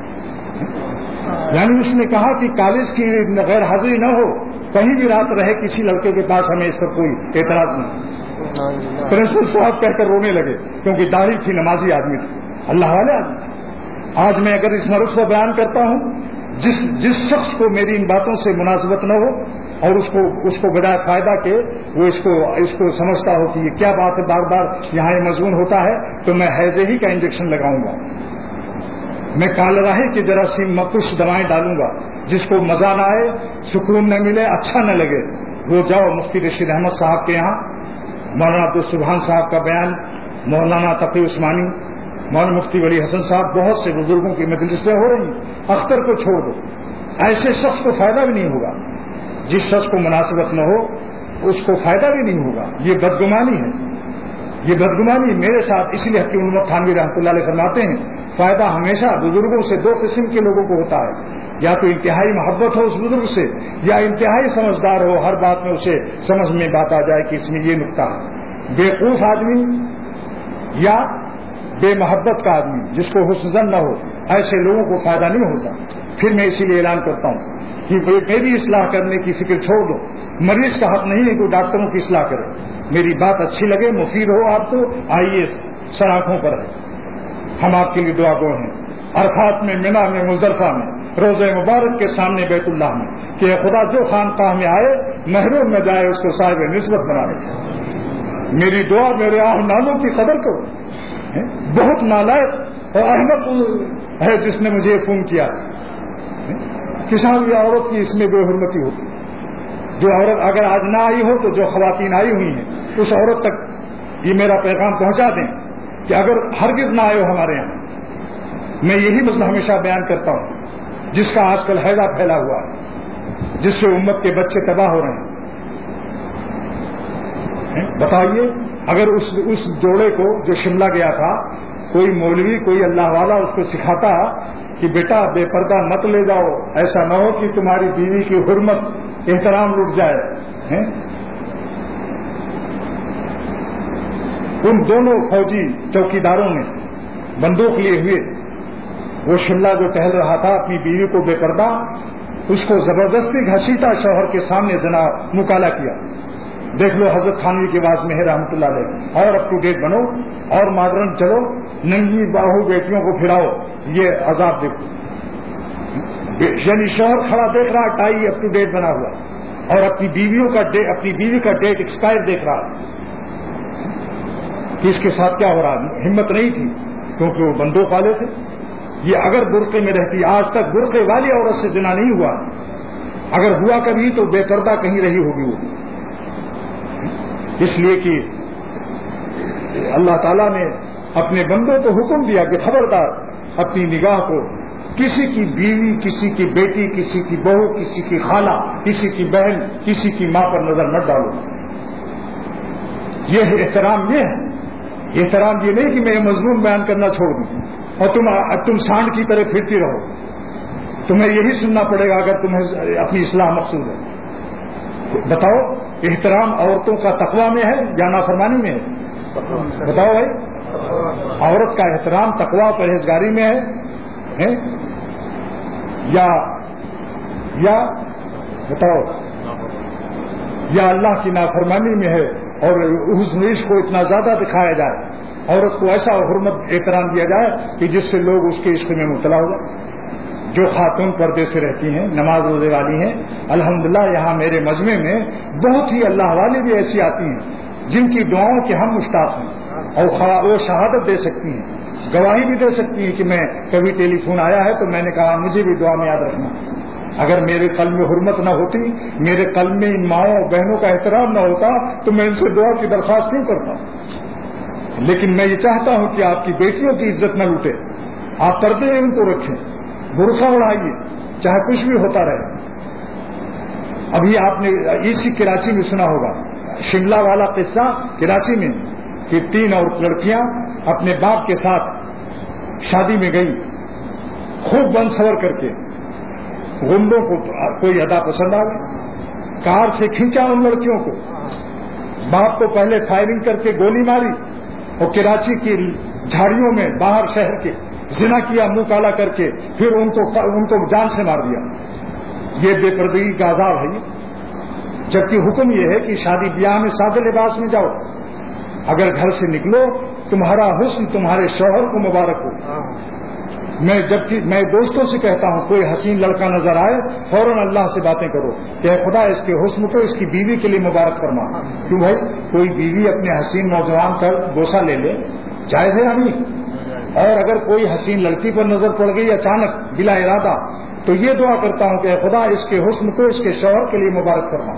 یعنی اس نے کہا کہ کالج کی غیر حاضری نہ ہو، کہیں بھی رات رہے کسی لڑکے کے پاس، ہمیں اس پر کوئی اعتراض نہیں. پرنسپل صاحب کہہ کر رونے لگے کیونکہ داڑھی تھی، نمازی آدمی تھے، اللہ والے آدمی تھے. آج میں اگر اس مرض کو بیان کرتا ہوں، جس جس شخص کو میری ان باتوں سے مناسبت نہ ہو اور اس کو اس کو بجائے فائدہ کے وہ اس کو اس کو سمجھتا ہو کہ یہ کیا بات ہے، بار بار یہاں یہ مضمون ہوتا ہے، تو میں حیضے ہی کا انجیکشن لگاؤں گا، میں کالراہی کی جراثیم میں کچھ دوائیں ڈالوں گا. جس کو مزہ نہ آئے، سکون نہ ملے، اچھا نہ لگے، وہ جاؤ مفتی رشید احمد صاحب کے یہاں، مولانا عبدالسبحان صاحب کا بیان، مولانا تقی عثمانی، مولانا مفتی ولی حسن صاحب، بہت سے بزرگوں کی مجلسیں ہو رہی ہیں. اختر کو چھوڑ دو، ایسے شخص کو فائدہ بھی نہیں ہوگا. جس شخص کو مناسبت نہ ہو اس کو فائدہ بھی نہیں ہوگا. یہ بدگمانی ہے، یہ بدگمانی میرے ساتھ. اس لیے حکیم محمد تھانوی رحمۃ اللہ علیہ فرماتے ہیں فائدہ ہمیشہ بزرگوں سے دو قسم کے لوگوں کو ہوتا ہے، یا تو انتہائی محبت ہو اس بزرگ سے، یا انتہائی سمجھدار ہو، ہر بات میں اسے سمجھ میں بات آ جائے کہ اس میں یہ نکتہ ہے. بیوقوف آدمی یا بے محبت کا آدمی جس کو حسن ظن نہ ہو، ایسے لوگوں کو فائدہ نہیں ہوتا. پھر میں اسی لیے اعلان کرتا ہوں کہ میری اصلاح کرنے کی فکر چھوڑ دو. مریض کا حق نہیں ہے کہ ڈاکٹروں کی اصلاح کرے. میری بات اچھی لگے، مفید ہو آپ کو، آئیے سر آنکھوں پر ہے، ہم آپ کے لیے دعا گو ہیں. عرفات میں، منا میں، مزدلفہ میں، روزہ مبارک کے سامنے بیت اللہ میں، کہ خدا جو خانقاہ میں آئے محروم نہ جائے، اس کو صاحب نسبت بنا رہے. میری دعا میرے آہ ناموں کی قدر کرو. بہت نالائق اور احمد ہے جس نے مجھے فون کیا. کسان یا عورت کی اس میں بے حرمتی ہوتی. جو عورت اگر آج نہ آئی ہو تو جو خواتین آئی ہوئی ہیں اس عورت تک یہ میرا پیغام پہنچا دیں کہ اگر ہرگز نہ آئے ہو ہمارے یہاں. میں یہی مسئلہ ہمیشہ بیان کرتا ہوں جس کا آج کل حیضہ پھیلا ہوا ہے، جس سے امت کے بچے تباہ ہو رہے ہیں. بتائیے اگر اس اس جوڑے کو جو شملہ گیا تھا کوئی مولوی کوئی اللہ والا اس کو سکھاتا کہ بیٹا بے پردہ مت لے جاؤ، ایسا نہ ہو کہ تمہاری بیوی کی حرمت احترام لٹ جائے. ان دونوں فوجی چوکیداروں نے بندوق لیے ہوئے وہ شملہ جو ٹہل رہا تھا اپنی بیوی کو بے پردہ، اس کو زبردستی گھسیٹا، شوہر کے سامنے زنا مکالا کیا. دیکھ لو حضرت تھانوی کی آواز میں ہے رحمۃ اللہ علیہ. اور اپ ٹو ڈیٹ بنو اور ماڈرن چلو، ننگی باہو بیٹیوں کو پھراؤ، یہ عذاب دیکھو. یعنی شوہر کھڑا دیکھ رہا ٹائی اپ ٹو ڈیٹ بنا ہوا اور اپنی بیویوں کا اپنی بیوی کا ڈیٹ ایکسپائر دیکھ رہا کہ اس کے ساتھ کیا ہو رہا. ہمت نہیں تھی کیونکہ وہ بندوق والے تھے. یہ اگر برقعے میں رہتی، آج تک برقعے والی عورت سے زنا نہیں ہوا، اگر ہوا کبھی تو بے پردہ کہیں رہی ہوگی وہ. اس لیے کہ اللہ تعالیٰ نے اپنے بندوں کو حکم دیا کہ خبردار اپنی نگاہ کو کسی کی بیوی، کسی کی بیٹی، کسی کی بہو، کسی کی خالہ، کسی کی بہن، کسی کی ماں پر نظر نہ ڈالو. یہ احترام یہ ہے. احترام یہ نہیں کہ میں یہ مضمون بیان کرنا چھوڑ دوں اور تم تم سانڈ کی طرح پھرتی رہو. تمہیں یہی سننا پڑے گا اگر تمہیں اپنی اصلاح مقصود ہے. بتاؤ احترام عورتوں کا تقوی میں ہے یا نافرمانی میں ہے؟ بتاؤ بھائی. عورت کا احترام تقوی پرہیزگاری میں ہے یا یا بتاؤ یا اللہ کی نافرمانی میں ہے اور حسن عشق کو اتنا زیادہ دکھایا جائے, عورت کو ایسا حرمت احترام دیا جائے کہ جس سے لوگ اس کے عشق میں مبتلا ہو جائیں. جو خاتون پردے سے رہتی ہیں, نماز روزے والی ہیں, الحمدللہ یہاں میرے مجمع میں بہت ہی اللہ والی بھی ایسی آتی ہیں جن کی دعاؤں کے ہم مشتاق ہیں اور وہ شہادت دے سکتی ہیں, گواہی بھی دے سکتی ہیں کہ میں کبھی ٹیلی فون آیا ہے تو میں نے کہا مجھے بھی دعا میں یاد رکھنا. اگر میرے قلب میں حرمت نہ ہوتی, میرے قلب میں ان ماؤں اور بہنوں کا احترام نہ ہوتا تو میں ان سے دعا کی درخواست کیوں کرتا. لیکن میں یہ چاہتا ہوں کہ آپ کی بیٹیوں کی عزت نہ لوٹے, آپ پردے ان کو رکھیں, برقع اڑائیے, چاہے کچھ بھی ہوتا رہے. ابھی آپ نے اسی کراچی میں سنا ہوگا شملہ والا قصہ کراچی میں کہ تین اور لڑکیاں اپنے باپ کے ساتھ شادی میں گئی, خوب بن سور کر کے. غنڈوں کو کوئی ادا پسند آ گئی, کار سے کھینچا ان لڑکیوں کو, باپ کو پہلے فائرنگ کر کے گولی ماری اور کراچی کی جھاڑیوں میں باہر شہر کے زنا کیا منہ کالا کر کے, پھر ان کو ان کو جان سے مار دیا. یہ بے پردگی کا عذاب ہے. جبکہ حکم یہ ہے کہ شادی بیاہ میں سادے لباس میں جاؤ, اگر گھر سے نکلو تمہارا حسن تمہارے شوہر کو مبارک ہو. میں جبکہ میں دوستوں سے کہتا ہوں کوئی حسین لڑکا نظر آئے فوراً اللہ سے باتیں کرو کہ خدا اس کے حسن کو اس کی بیوی کے لیے مبارک فرما. کیوں بھائی, کوئی بیوی اپنے حسین نوجوان کا بوسہ لے لے, جائز ہے یا نہیں؟ اور اگر کوئی حسین لڑکی پر نظر پڑ گئی اچانک بلا ارادہ تو یہ دعا کرتا ہوں کہ خدا اس کے حسن کو اس کے شوہر کے لیے مبارک فرما.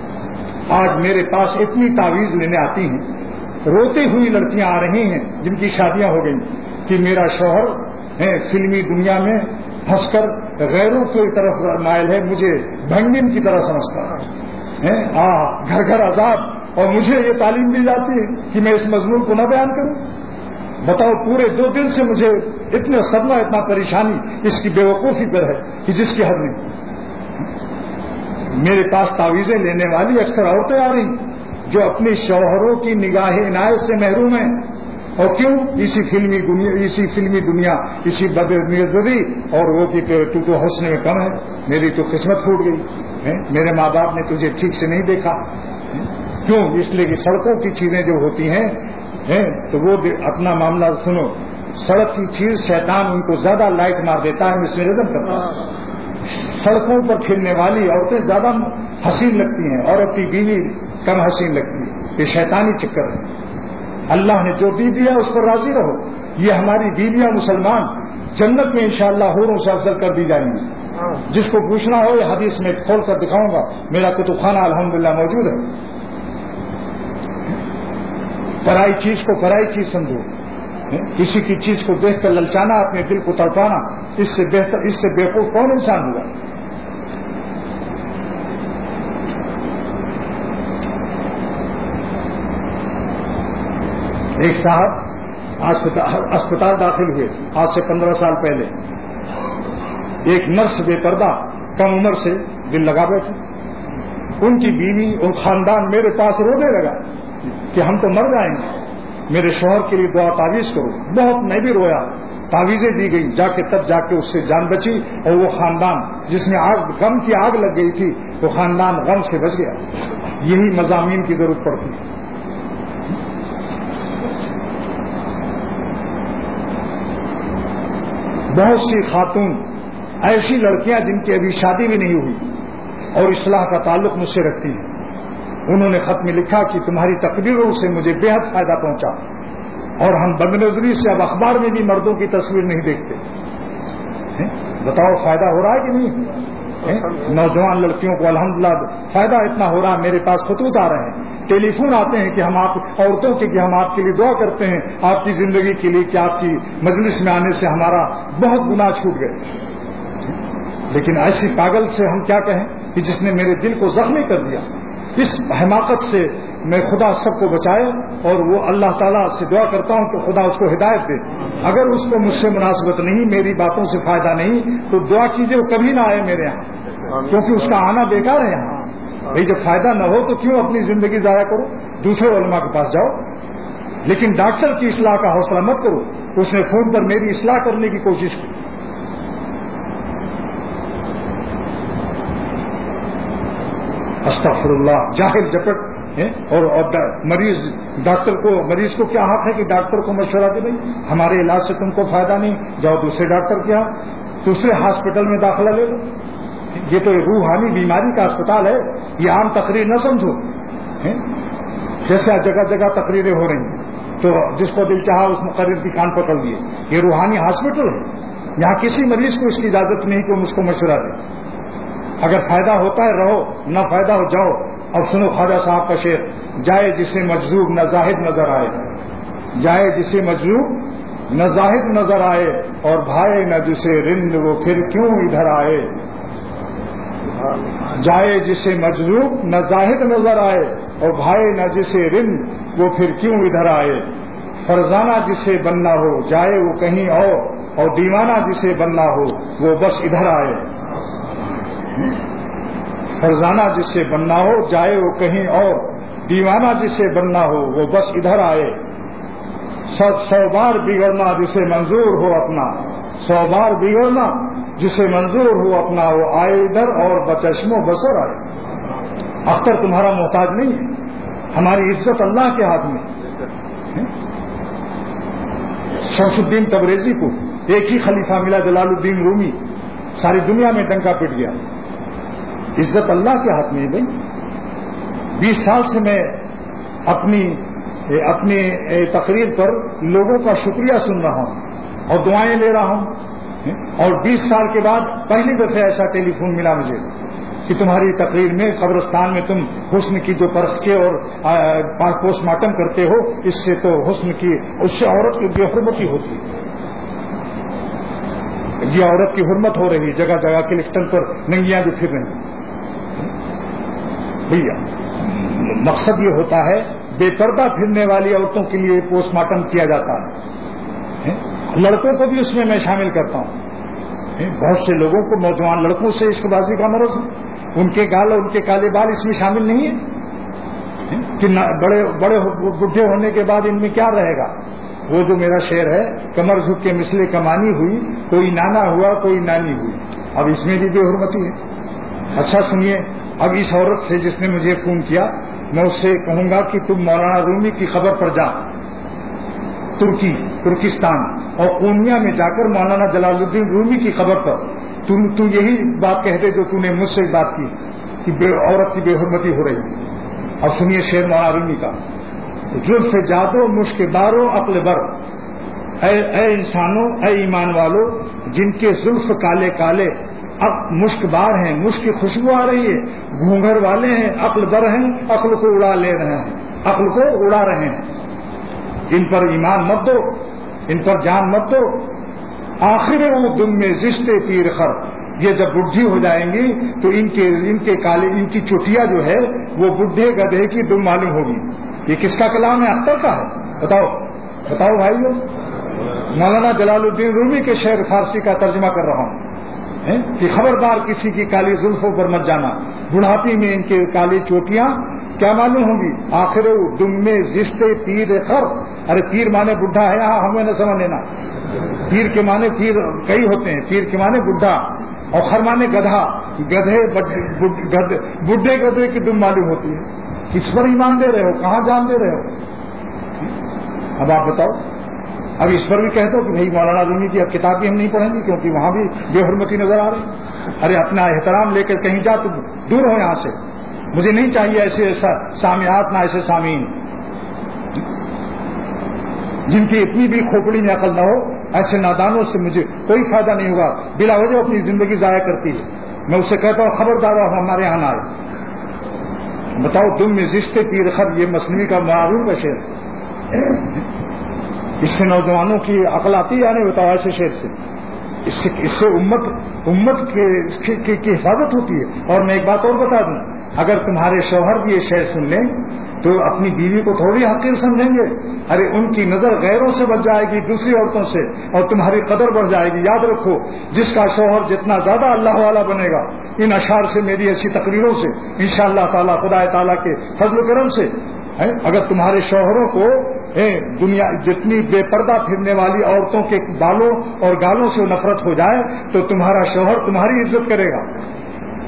آج میرے پاس اتنی تعویذ لینے آتی ہیں, روتی ہوئی لڑکیاں آ رہی ہیں جن کی شادیاں ہو گئی کہ میرا شوہر فلمی دنیا میں پھنس کر غیروں کی طرف مائل ہے, مجھے بھنگن کی طرح سمجھتا ہے, گھر گھر عذاب, اور مجھے یہ تعلیم دی جاتی ہے کہ میں اس مضمون کو نہ بیان کروں. بتاؤ, پورے دو دن سے مجھے اتنا صدمہ اتنا پریشانی اس کی بے وقوفی پر ہے کہ جس کی حد نہیں. میرے پاس تعویذیں لینے والی اکثر عورتیں آ رہی جو اپنے شوہروں کی نگاہ عنایت سے محروم ہیں. اور کیوں؟ اسی فلمی دنیا اسی فلمی دنیا اسی بدنظری, اور وہ کہ تو تو حسن میں کم ہے, میری تو قسمت پھوٹ گئی, میرے ماں باپ نے تجھے ٹھیک سے نہیں دیکھا. کیوں؟ اس لیے کہ سڑکوں کی چیزیں جو ہوتی ہیں تو وہ اپنا معاملہ سنو, سڑک کی چیز شیطان ان کو زیادہ لائٹ مار دیتا ہے, مسمرزم کرتا ہے. سڑکوں پر پھرنے والی عورتیں زیادہ حسین لگتی ہیں اور اپنی بیوی کم حسین لگتی ہے. یہ شیطانی چکر ہے. اللہ نے جو دی دیا اس پر راضی رہو. یہ ہماری بیویاں مسلمان جنت میں انشاءاللہ حوروں سے افضل کر دی جائیں گی. جس کو پوچھنا ہو یہ حدیث میں کھول کر دکھاؤں گا, میرا کتب خانہ الحمدللہ موجود ہے. پرائی چیز کو پرائی چیز سمجھو, کسی کی چیز کو دیکھ کر للچانا, اپنے دل کو تڑپانا, اس سے بہتر اس سے بیوقوف کون انسان ہوگا؟ ایک صاحب اسپتال داخل ہوئے آج سے پندرہ سال پہلے. ایک نرس بے پردہ کم عمر سے دل لگا بیٹھی. ان کی بیوی اور خاندان میرے پاس رونے لگا کہ ہم تو مر جائیں گے, میرے شوہر کے لیے دعا تعویذ کرو. بہت میں بھی رویا, تعویذیں دی گئی, جا کے تب جا کے اس سے جان بچی. اور وہ خاندان جس میں آگ غم کی آگ لگ گئی تھی وہ خاندان غم سے بچ گیا. یہی مضامین کی ضرورت پڑتی ہے. بہت سی خاتون ایسی لڑکیاں جن کی ابھی شادی بھی نہیں ہوئی اور اصلاح کا تعلق مجھ سے رکھتی ہیں, انہوں نے خط میں لکھا کہ تمہاری تقریروں سے مجھے بے حد فائدہ پہنچا, اور ہم بد نظری سے اب اخبار میں بھی مردوں کی تصویر نہیں دیکھتے. بتاؤ فائدہ ہو رہا ہے کہ نہیں؟ نوجوان لڑکیوں کو الحمدللہ فائدہ اتنا ہو رہا ہے. میرے پاس خطوط آ رہے ہیں, ٹیلی فون آتے ہیں کہ ہم آپ عورتوں کے کہ ہم آپ کے لیے دعا کرتے ہیں آپ کی زندگی کے لیے کہ آپ کی مجلس میں آنے سے ہمارا بہت گناہ چھوٹ گئے. لیکن ایسی پاگل سے ہم کیا کہیں کہ جس نے میرے دل کو زخمی کر دیا. اس حماقت سے میں خدا سب کو بچائے, اور وہ اللہ تعالیٰ سے دعا کرتا ہوں کہ خدا اس کو ہدایت دے. اگر اس کو مجھ سے مناسبت نہیں, میری باتوں سے فائدہ نہیں, تو دعا کیجیے وہ کبھی نہ آئے میرے یہاں, کیونکہ اس کا آنا بیکار ہے یہاں. بھائی جب فائدہ نہ ہو تو کیوں اپنی زندگی ضائع کرو, دوسرے علماء کے پاس جاؤ. لیکن ڈاکٹر کی اصلاح کا حوصلہ مت کرو. اس نے فون پر میری اصلاح کرنے کی کوشش کی. استغفر اللہ، جاہل جپٹ ہے۔ اور, اور مریض ڈاکٹر کو مریض کو کیا حق ہے کہ ڈاکٹر کو مشورہ دے بھائی ہمارے علاج سے تم کو فائدہ نہیں، جاؤ دوسرے ڈاکٹر کے یہاں، دوسرے ہاسپٹل میں داخلہ لے لو۔ یہ تو روحانی بیماری کا اسپتال ہے، یہ عام تقریر نہ سمجھو جیسے جگہ جگہ تقریریں ہو رہی ہیں تو جس کو دل چاہا اس مقرر کی کان پکڑ لیے۔ یہ روحانی ہاسپٹل ہے، یہاں کسی مریض کو اس کی اجازت نہیں کہ مجھ کو مشورہ دے۔ اگر فائدہ ہوتا ہے رہو، نہ فائدہ ہو جاؤ۔ اور سنو خواجہ صاحب کا شعر، جائے جسے مجذوب نہ زاہد نظر آئے، جائے جسے مجذوب نہ زاہد نظر آئے، اور بھائے نہ جسے رند وہ پھر کیوں ادھر آئے۔ جائے جسے مجذوب نہ زاہد نظر آئے، اور بھائے نہ جسے رند وہ پھر کیوں ادھر آئے۔ فرزانہ جسے بننا ہو جائے وہ کہیں اور، اور دیوانہ جسے بننا ہو وہ بس ادھر آئے۔ فرزانہ جسے بننا ہو جائے وہ کہیں اور، دیوانہ جسے بننا ہو وہ بس ادھر آئے۔ سو سو بار بگڑنا جسے منظور ہو اپنا، سو بار بگڑنا جسے منظور ہو اپنا، وہ آئے ادھر اور بچشم و بصر آئے۔ اختر تمہارا محتاج نہیں ہے، ہماری عزت اللہ کے ہاتھ میں۔ شمس الدین تبریزی کو ایک ہی خلیفہ ملا، جلال الدین رومی، ساری دنیا میں ڈنکا پٹ گیا۔ عزت اللہ کے ہاتھ میں ہے بھائی۔ بیس سال سے میں اپنی اپنی تقریر پر لوگوں کا شکریہ سن رہا ہوں اور دعائیں لے رہا ہوں، اور بیس سال کے بعد پہلی دفعہ ایسا ٹیلی فون ملا مجھے کہ تمہاری تقریر میں قبرستان میں تم حسن کی جو پرکھتے اور پوسٹ مارٹم کرتے ہو، اس سے تو حسن کی اس سے عورت کی بے حرمتی ہوتی ہے۔ یہ عورت کی حرمت ہو رہی، جگہ جگہ کے لفٹن پر ننگیاں جو پھر رہی۔ بھیا مقصد یہ ہوتا ہے بے پردہ پھرنے والی عورتوں کے لیے پوسٹ مارٹم کیا جاتا ہے، لڑکوں کو بھی اس میں میں شامل کرتا ہوں۔ بہت سے لوگوں کو نوجوان لڑکوں سے عشق بازی کا مرض ہے، ان کے گال اور ان کے کالے بال اس میں شامل نہیں ہے کہ بڑے بڑے بڈھے ہونے کے بعد ان میں کیا رہے گا۔ وہ جو میرا شعر ہے، کمر جھک کے مثلے کمانی ہوئی، کوئی نانا ہوا کوئی نانی ہوئی، اب اس میں بھی بے حرمتی ہے۔ اچھا سنیے، اب اس عورت سے جس نے مجھے فون کیا، میں اس سے کہوں گا کہ تم مولانا رومی کی خبر پر جا، ترکی ترکستان اور قونیا میں جا کر مولانا جلال الدین رومی کی خبر پر تم تو یہی بات کہہ دے جو تو نے مجھ سے بات کی کہ بے عورت کی بے حرمتی ہو رہی ہے۔ اب سنیے شعر مولانا رومی کا، زلف جادو مشک بارو عقل بر، اے اے انسانوں اے ایمان والو، جن کے زلف کالے کالے اب مشک بار ہیں، مشک کی خوشبو آ رہی ہے، گھونگھر والے ہیں، عقل بر ہیں، عقل کو اڑا لے رہے ہیں، عقل کو اڑا رہے ہیں۔ ان پر ایمان مت دو، ان پر جان مت دو۔ آخر وہ دم میں زشتے پیر خر، یہ جب بڈھی ہو جائیں گی تو ان کے ان کے کالے ان کی چٹیا جو ہے وہ بڈھے گدھے کی دم معلوم ہوگی۔ یہ کس کا کلام ہے؟ اختر کا ہے؟ بتاؤ بتاؤ بھائیو۔ مولانا جلال الدین رومی کے شعر فارسی کا ترجمہ کر رہا ہوں کہ خبردار کسی کی کالی زلفوں پر مت جانا، بڑھاپی میں ان کے کالی چوٹیاں کیا معلوم ہوں گی۔ آخر دم میں زشتے پیر خر، ارے پیر مانے بڈھا ہے، ہاں ہمیں نہ سمجھ لینا، پیر کے مانے پیر کئی ہوتے ہیں، پیر کے مانے بڈھا اور خر مانے گدھا، گدھے بڈھے گدھے کی دم معلوم ہوتی ہے۔ کس پر ایمان دے رہے ہو؟ کہاں جان دے رہے ہو؟ اب آپ بتاؤ۔ اب اس پر بھی کہہ دو کہ بھائی مولانا رومی کی اب کتاب بھی ہم نہیں پڑھیں گے کیونکہ وہاں بھی بے حرمتی نظر آ رہی۔ ارے اپنا احترام لے کر کہیں جا، تو دور ہو یہاں سے، مجھے نہیں چاہیے ایسے ایسا سامعات، نہ ایسے سامعین جن کی اتنی بھی کھوپڑی میں عقل نہ ہو۔ ایسے نادانوں سے مجھے کوئی فائدہ نہیں ہوگا، بلا وجہ اپنی زندگی ضائع کرتی ہے۔ میں اسے کہتا ہوں خبردار ہمارے یہاں نہ آئے۔ بتاؤ تم میں زشتے پیر خر، یہ مثنوی کا معروف کا شعر، اس سے نوجوانوں کی عقل آتی ہے یا نہیں؟ بتاؤ ایسے شعر سے اس سے اس سے امت امت کے کی, کی حفاظت ہوتی ہے۔ اور میں ایک بات اور بتا دوں، اگر تمہارے شوہر بھی یہ شعر سن لیں تو اپنی بیوی کو تھوڑی حقیر سمجھیں گے؟ ارے ان کی نظر غیروں سے بچ جائے گی، دوسری عورتوں سے، اور تمہاری قدر بڑھ جائے گی۔ یاد رکھو، جس کا شوہر جتنا زیادہ اللہ والا بنے گا، ان اشعار سے، میری ایسی تقریروں سے انشاءاللہ تعالیٰ، خدا تعالیٰ کے فضل و کرم سے، اگر تمہارے شوہروں کو دنیا جتنی بے پردہ پھرنے والی عورتوں کے بالوں اور گالوں سے نفرت ہو جائے تو تمہارا شوہر تمہاری عزت کرے گا۔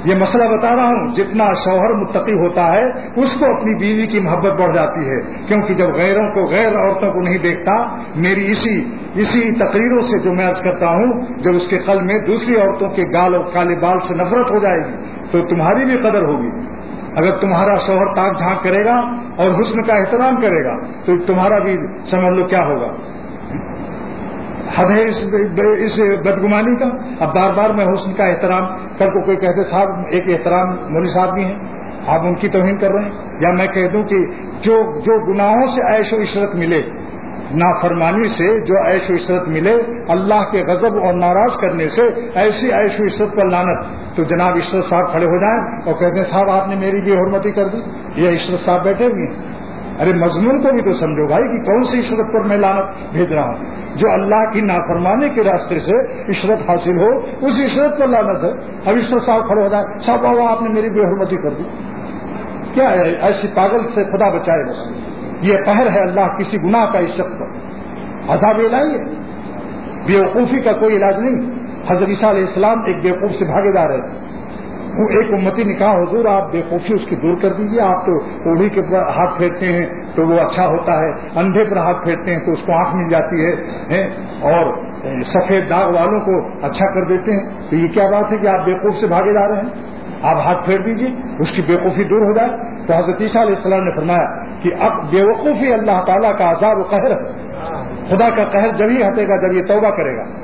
یہ مسئلہ بتا رہا ہوں، جتنا شوہر متقی ہوتا ہے اس کو اپنی بیوی کی محبت بڑھ جاتی ہے، کیونکہ جب غیروں کو غیر عورتوں کو نہیں دیکھتا، میری اسی اسی تقریروں سے جو میں عرض کرتا ہوں، جب اس کے قلب میں دوسری عورتوں کے گال اور کالے بال سے نفرت ہو جائے گی تو تمہاری بھی قدر ہوگی۔ اگر تمہارا شوہر تاک جھانک کرے گا اور حسن کا احترام کرے گا تو تمہارا بھی سمجھ لو کیا ہوگا۔ حد ہے اس اس بدگمانی کا۔ اب بار بار میں حسن کا احترام، کل کو کوئی کہتے صاحب ایک احترام مولوی صاحب بھی ہیں، آپ ان کی توہین کر رہے ہیں، یا میں کہہ دوں کہ جو جو گناہوں سے عیش و عشرت ملے، نافرمانی سے جو عیش و عشرت ملے، اللہ کے غضب اور ناراض کرنے سے ایسی عیش و عشرت پر لعنت، تو جناب عشرت صاحب کھڑے ہو جائیں اور کہتے ہیں صاحب آپ نے میری بھی حرمتی کر دی، یہ عشرت صاحب بیٹھے ہوئے ہیں۔ ارے مضمون کو بھی تو سمجھو بھائی کہ کون سی عشرت پر میں لعنت بھیج رہا ہوں؟ جو اللہ کی نافرمانی کے راستے سے عشرت حاصل ہو اس عشرت پر لعنت ہے۔ اب عشرت صاحب کھڑے ہو جائیں، صاحب بابا آپ نے میری بے حرمتی کر دی، کیا ہے ایسی پاگل سے خدا بچائے بس۔ یہ قہر ہے اللہ کسی گناہ کا اس شخص پر، عذاب الہی ہے۔ بیوقوفی کا کوئی علاج نہیں۔ حضرت عیسیٰ علیہ السلام ایک بیوقوف سے بھاگے جا رہے تھے، وہ ایک امتی نے کہا حضور آپ بے خوفی اس کی دور کر دیجیے، آپ تو اوڑھی کے پر ہاتھ پھیرتے ہیں تو وہ اچھا ہوتا ہے، اندھے پر ہاتھ پھیرتے ہیں تو اس کو آنکھ مل جاتی ہے، اور سفید داغ والوں کو اچھا کر دیتے ہیں، تو یہ کیا بات ہے کہ آپ بے خوف سے بھاگے جا رہے ہیں؟ آپ ہاتھ پھیر دیجیے اس کی بے وقوفی دور ہو جائے۔ تو حضرت عیسیٰ علیہ السلام نے فرمایا کہ اب بے وقوفی اللہ تعالیٰ کا عذاب و قہر ہے، خدا کا قہر جب ہی ہٹے گا جب یہ توبہ کرے گا۔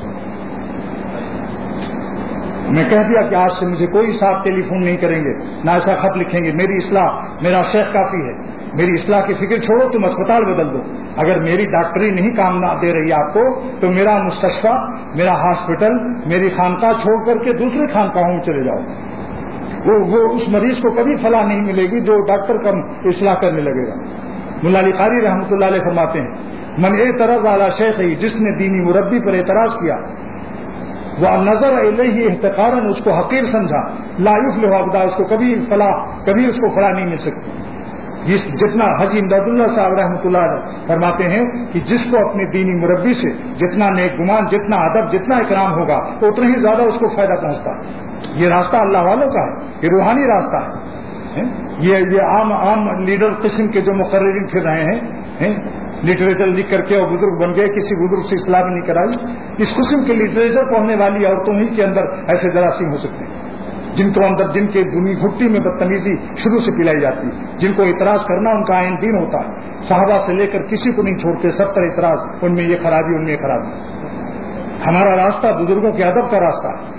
میں کہہ دیا کہ آج سے مجھے کوئی صاحب ٹیلی فون نہیں کریں گے، نہ ایسا خط لکھیں گے، میری اصلاح میرا شیخ کافی ہے، میری اصلاح کی فکر چھوڑو، تم اسپتال بدل دو۔ اگر میری ڈاکٹری نہیں کام نہ دے رہی آپ کو تو میرا مستشفیٰ، میرا ہاسپٹل، میری خانقاہ چھوڑ کر کے دوسری خانقاہوں میں چلے جاؤ۔ وہ, وہ اس مریض کو کبھی فلاح نہیں ملے گی جو ڈاکٹر کا اصلاح کرنے لگے گا۔ ملا علی قاری رحمۃ اللہ علیہ فرماتے ہیں من اعترض علی شیخ، جس نے دینی مربی پر اعتراض کیا، وہ نظر الیہ احتقارا، اس کو حقیر سمجھا، لا یفلح ابدا، اس کو کبھی فلاح کبھی اس کو فلاح نہیں مل سکتی۔ جس جتنا حجی امداد اللہ صاحب رحمۃ اللہ فرماتے ہیں کہ جس کو اپنے دینی مربی سے جتنا نیک گمان، جتنا ادب، جتنا اکرام ہوگا اتنا ہی زیادہ اس کو فائدہ پہنچتا ہے۔ یہ راستہ اللہ والوں کا ہے، یہ روحانی راستہ ہے۔ یہ یہ عام عام لیڈر قسم کے جو مقررین پھر رہے ہیں، لٹریچر لکھ کر کے اور بزرگ بن گئے، کسی بزرگ سے اصلاح بھی نہیں کرائی، اس قسم کے لٹریچر پڑھنے والی عورتوں ہی کے اندر ایسے جراثیم ہو سکتے ہیں جن کو اندر جن کے دنیا گھٹی میں بدتمیزی شروع سے پلائی جاتی ہے، جن کو اعتراض کرنا ان کا عین دین ہوتا ہے، صحابہ سے لے کر کسی کو نہیں چھوڑتے، سب پر اعتراض، ان میں یہ خرابی ان میں یہ خرابی۔ ہمارا راستہ بزرگوں کے ادب کا راستہ ہے۔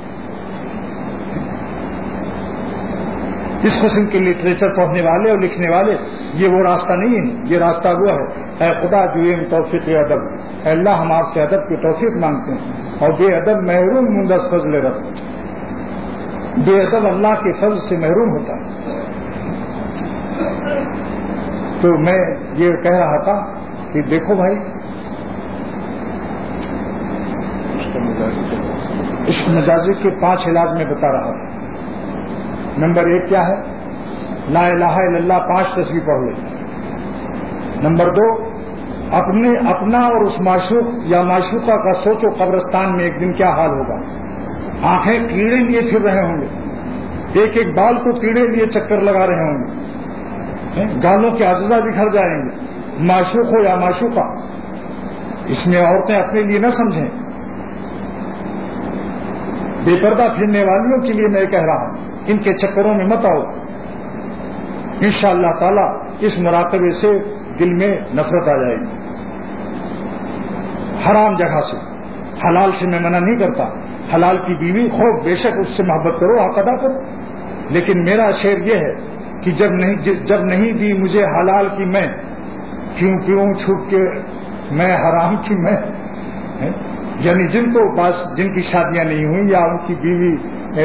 اس قسم کے لٹریچر پڑھنے والے اور لکھنے والے یہ وہ راستہ نہیں ہے، یہ راستہ وہ ہے اے خدا جو توفیق ادب، اے اللہ ہم آپ سے ادب کی توفیق مانگتے ہیں، اور بے ادب محروم مندس فضل رب، بے ادب اللہ کے فضل سے محروم ہوتا ہے۔ تو میں یہ کہہ رہا تھا کہ دیکھو بھائی، عشق مجازی کے پانچ علاج میں بتا رہا تھا۔ نمبر ایک کیا ہے؟ لا الہ الا اللہ پانچ تصویر پڑھ لیں۔ نمبر دو، اپنے اپنا اور اس معشوق یا معشوقہ کا سوچو قبرستان میں ایک دن کیا حال ہوگا۔ آنکھیں کیڑے لیے پھر رہے ہوں گے، ایک ایک بال کو کیڑے لیے چکر لگا رہے ہوں گے، گالوں کے اجزاء بکھر جائیں گے، معشوق ہو یا معشوقہ۔ اس میں عورتیں اپنے لیے نہ سمجھیں، بے پردہ پھرنے والیوں کے لیے میں کہہ رہا ہوں، ان کے چکروں میں مت آؤ۔ انشاءاللہ تعالی اس مراقبے سے دل میں نفرت آ جائے گی۔ حرام جگہ سے، حلال سے میں منع نہیں کرتا، حلال کی بیوی خوب بے شک اس سے محبت کرو، حق ادا کرو، لیکن میرا شعر یہ ہے کہ جب نہیں جب نہیں دی مجھے حلال کی میں، کیوں کیوں چھپ کے میں حرام کی میں، یعنی جن کو پاس جن کی شادیاں نہیں ہوئی یا ان کی بیوی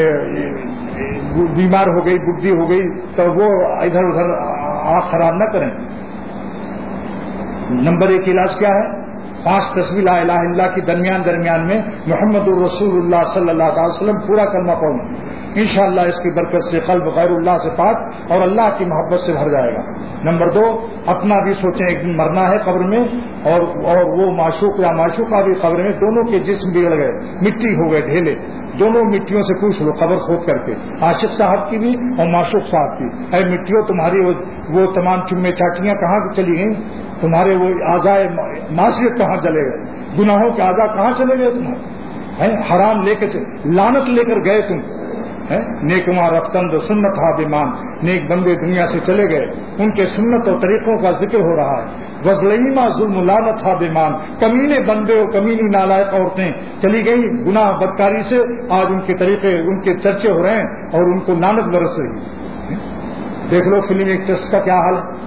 بیمار ہو گئی، بڈھی ہو گئی، تو وہ ادھر ادھر آنکھ خراب نہ کریں۔ نمبر ایک علاج کیا ہے؟ پانچ تسبیح لا الہ الا اللہ کی درمیان درمیان میں محمد الرسول اللہ صلی اللہ علیہ وسلم پورا کلمہ پڑھوں، انشاءاللہ اس کی برکت سے قلب غیر اللہ سے پاک اور اللہ کی محبت سے بھر جائے گا۔ نمبر دو، اپنا بھی سوچیں ایک دن مرنا ہے قبر میں، اور اور وہ معشوق یا معشوقہ بھی قبر میں، دونوں کے جسم بگڑ گئے، مٹی ہو گئے ڈھیلے، دونوں مٹیوں سے پوچھ لو قبر کھود کر کے، عاشق صاحب کی بھی اور معشوق صاحب کی، اے مٹیوں تمہاری وہ, وہ تمام چمے چاٹیاں کہاں چلی گئیں؟ تمہارے وہ اعضائے معصیت کہاں چلے گئے؟ گناہوں کے اعضاء کہاں چلے گئے تمہارے؟ حرام لے کے لعنت لے کر گئے تم، نیکما رفتن دو سنت ہا بیمان، نیک بندے دنیا سے چلے گئے، ان کے سنت اور طریقوں کا ذکر ہو رہا ہے۔ وزلیما ظلم لعنت ہا بیمان، کمینے بندے اور کمینی نالائق عورتیں چلی گئی گناہ بدکاری سے، آج ان کے طریقے ان کے چرچے ہو رہے ہیں اور ان کو لعنت برس رہی۔ دیکھ لو فلم ایکٹریس کا کیا حال ہے،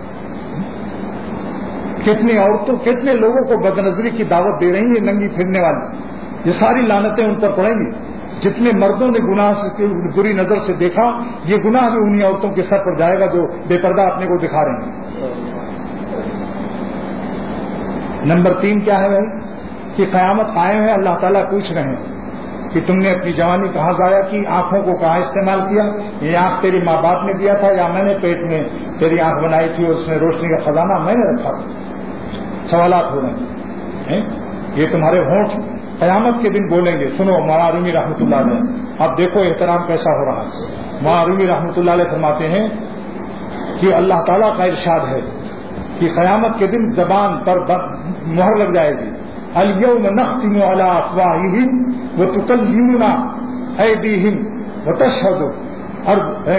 کتنی عورتوں کتنے لوگوں کو بدنظری کی دعوت دے رہی ہیں ننگی پھرنے والی، یہ ساری لعنتیں ان پر پڑیں گی۔ جتنے مردوں نے گناہ سے بری نظر سے دیکھا، یہ گناہ بھی انہی عورتوں کے سر پر جائے گا جو بے پردہ اپنے کو دکھا رہے ہیں۔ نمبر تین کیا ہے بھائی کہ قیامت قائم ہے، اللہ تعالیٰ پوچھ رہے ہیں کہ تم نے اپنی جوانی کہاں ضائع کی، آنکھوں کو کہاں استعمال کیا، یہ آنکھ تیری ماں باپ نے دیا تھا یا میں نے پیٹ میں تیری آنکھ بنائی تھی، اس میں روشنی کا خزانہ میں نے رکھا تھا۔ سوالات ہو رہے ہیں، یہ تمہارے ہونٹ قیامت کے دن بولیں گے۔ سنو مولانا رومی رحمۃ اللہ علیہ، اب دیکھو احترام کیسا ہو رہا ہے۔ مولانا رومی رحمۃ اللہ علیہ فرماتے ہیں کہ اللہ تعالیٰ کا ارشاد ہے کہ قیامت کے دن زبان پر مہر لگ جائے گی، الیوم نختم علی افواہہم وتکلمنا ایدیہم وتشہد، اور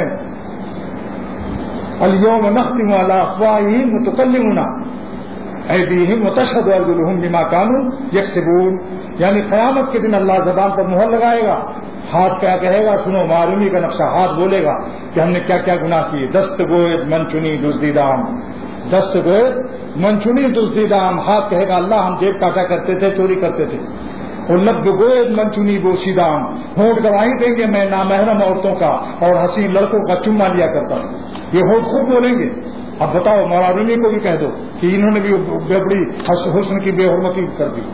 الیوم نختم علی افواہہم وتکلمنا ایدیہم وتشہد ارجلہم بما کانوا یکسبون، یعنی قیامت کے دن اللہ زبان پر مہر لگائے گا، ہاتھ کیا کہے گا؟ سنو معرومی کا نقشہ، ہاتھ بولے گا کہ ہم نے کیا کیا گناہ کیے۔ دست گوئے من چنی دزدیدام، دست گوئے من چنی دزدیدام، ہاتھ کہے گا اللہ ہم جیب کاٹا کرتے تھے، چوری کرتے تھے۔ اور لب گوئے من چنی بوسیدام، ہونٹ گواہی دیں گے میں نامحرم عورتوں کا اور حسین لڑکوں کا چما لیا کرتا ہوں، یہ ہونٹ خود بولیں گے۔ اب بتاؤ مولانا کو بھی کہہ دو کہ انہوں نے بھی بڑی حسن کی بے حرمتی کر دی۔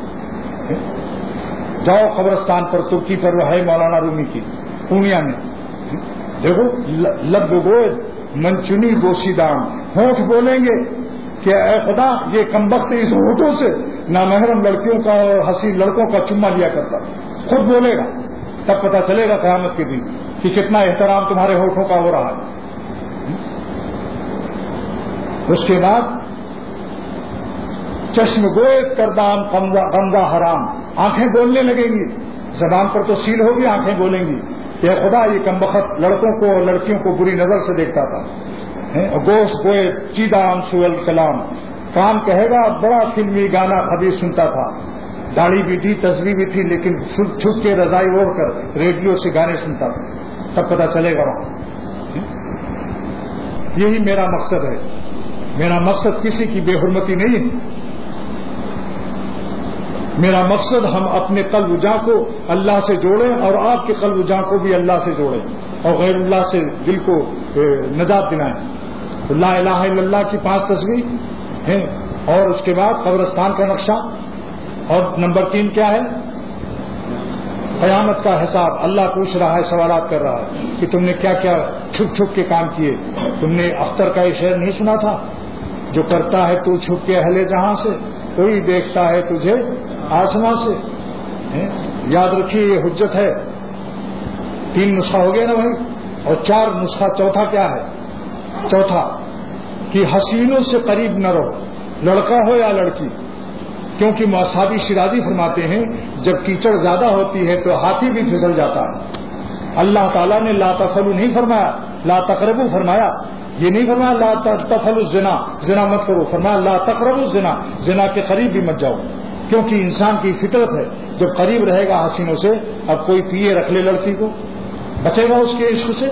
جاؤ قبرستان پر ترکی پر وہ ہے مولانا رومی کی پورنیا میں، دیکھو لب گوئے منچنی بوسیدام، ہونٹ بولیں گے کہ اے خدا یہ کمبخت اس ہونٹوں سے نامحرم لڑکیوں کا اور حسین لڑکوں کا چما لیا کرتا، خود بولے گا۔ تب پتہ چلے گا قیامت کے دن کہ کتنا احترام تمہارے ہونٹوں کا ہو رہا ہے۔ اس کے بعد چشم گوئے کردام غمزہ حرام، آنکھیں بولنے لگیں گی، زبان پر تو سیل ہوگی، آنکھیں بولیں گی کہ خدا یہ کمبخت لڑکوں کو اور لڑکیوں کو بری نظر سے دیکھتا تھا۔ گوشت گوئے چیدام سول کلام، کان کہے گا بڑا فلمی گانا خبیث سنتا تھا، داڑھی بھی تھی تسبیح بھی تھی لیکن چھپ کے رضائی اوڑھ کر ریڈیو سے گانے سنتا تھا۔ تب پتہ چلے گا وہاں۔ یہی میرا مقصد ہے، میرا مقصد کسی کی بے حرمتی نہیں ہے، میرا مقصد ہم اپنے قلب جاں کو اللہ سے جوڑیں اور آپ کے قلب جاں کو بھی اللہ سے جوڑیں اور غیر اللہ سے دل کو نجات دلائیں۔ لا الہ الا اللہ کی پانچ تسبیح ہیں، اور اس کے بعد قبرستان کا نقشہ، اور نمبر تین کیا ہے؟ قیامت کا حساب۔ اللہ پوچھ رہا ہے، سوالات کر رہا ہے کہ تم نے کیا کیا چھپ چھپ کے کام کیے۔ تم نے اختر کا یہ شعر نہیں سنا تھا، جو کرتا ہے تو چھپ کے اہل جہاں سے، کوئی دیکھتا ہے تجھے آسمان سے۔ یاد رکھیے یہ حجت ہے۔ تین نسخہ ہو گیا نا بھائی، اور چار نسخہ چوتھا کیا ہے؟ چوتھا کہ حسینوں سے قریب نہ رہو، لڑکا ہو یا لڑکی، کیونکہ مصحابی شیرازی فرماتے ہیں جب کیچڑ زیادہ ہوتی ہے تو ہاتھی بھی پھسل جاتا ہے۔ اللہ تعالیٰ نے لا تفعلوا نہیں فرمایا، لا تقربوا فرمایا، یہ نہیں فرمایا لا تفعلوا الزنا، زنا مت کرو، فرمایا لا تقربوا الزنا، زنا کے قریب بھی مت جاؤ، کیونکہ انسان کی فطرت ہے جب قریب رہے گا حسینوں سے۔ اب کوئی پیے رکھ لے لڑکی کو، بچے گا اس کے عشق سے؟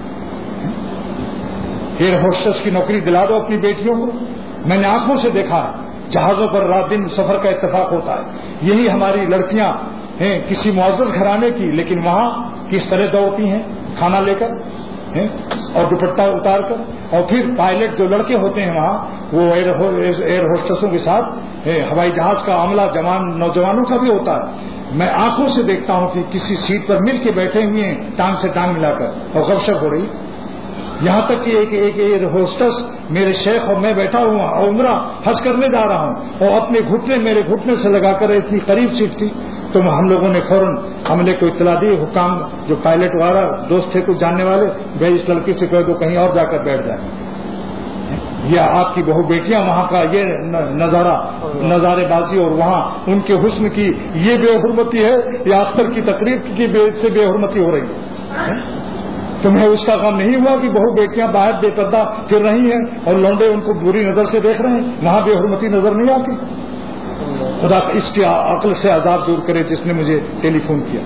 ایئر ہوسٹس کی نوکری دلا دو اپنی بیٹیوں کو، میں نے آنکھوں سے دیکھا ہے، جہازوں پر رات دن سفر کا اتفاق ہوتا ہے۔ یہی ہماری لڑکیاں ہیں کسی معزز گھرانے کی، لیکن وہاں کس طرح دوڑتی ہیں کھانا لے کر اور دوپٹہ اتار کر، اور پھر پائلٹ جو لڑکے ہوتے ہیں وہاں وہ ایئر ہوسٹسوں کے ساتھ ہوائی جہاز کا عملہ جوان نوجوانوں کا بھی ہوتا ہے. میں آنکھوں سے دیکھتا ہوں کہ کسی سیٹ پر مل کے بیٹھے ہوئے ہیں ٹانگ سے ٹانگ ملا کر اور گپ شپ ہو رہی. یہاں تک کہ ایک ایک ایئر ہوسٹس میرے شیخ اور میں بیٹھا ہوا اور عمرہ حج کرنے جا رہا ہوں اور اپنے گھٹنے میرے گھٹنے سے لگا کر اتنی قریب سیٹ تھی. تو ہم لوگوں نے فوراً عملے کو اطلاع دی. حکام جو پائلٹ والا دوست تھے کچھ جاننے والے, بھائی اس لڑکی سے کہو تو کہیں اور جا کر بیٹھ جائے. یہ آپ کی بہو بیٹیاں وہاں کا یہ نظارہ نظارے بازی اور وہاں ان کے حسن کی یہ بے حرمتی ہے یا اختر کی تقریب کی سے بے حرمتی ہو رہی ہے. تمہیں اس کا غم نہیں ہوا کہ بہو بیٹیاں باہر بے پردہ پھر رہی ہیں اور لونڈے ان کو بری نظر سے دیکھ رہے ہیں, وہاں بے حرمتی نظر نہیں آتی. خدا اس کی عقل سے عذاب دور کرے جس نے مجھے ٹیلی فون کیا.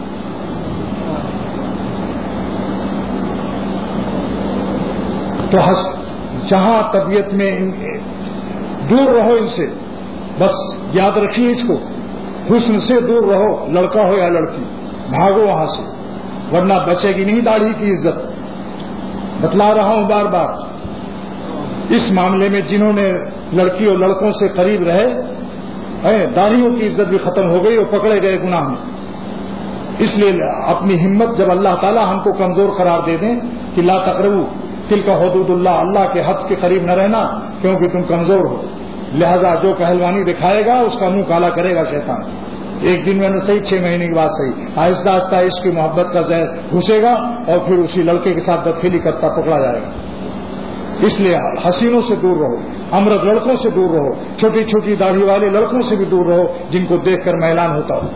تو ہس جہاں طبیعت میں دور رہو ان سے, بس یاد رکھیے اس کو, حسن سے دور رہو, لڑکا ہو یا لڑکی, بھاگو وہاں سے ورنہ بچے گی نہیں داڑھی کی عزت. بتلا رہا ہوں بار بار, اس معاملے میں جنہوں نے لڑکی اور لڑکوں سے قریب رہے داڑھیوں کی عزت بھی ختم ہو گئی اور پکڑے گئے گناہ میں. اس لیے اپنی ہمت جب اللہ تعالی ہم کو کمزور قرار دے دیں کہ لا تقربوا تلک حدود اللہ, اللہ کے حد کے قریب نہ رہنا کیونکہ تم کمزور ہو, لہذا جو پہلوانی دکھائے گا اس کا منہ کالا کرے گا شیطان. ایک دن میں نے صحیح, چھ مہینے کے بعد صحیح, آہستہ آہستہ عشق کی محبت کا زہر گھسے گا اور پھر اسی لڑکے کے ساتھ بدفعلی کرتا پکڑا جائے گا. اس لیے حسینوں سے دور رہو, امرد لڑکوں سے دور رہو, چھوٹی چھوٹی داڑھی والے لڑکوں سے بھی دور رہو جن کو دیکھ کر میلان ہوتا ہو.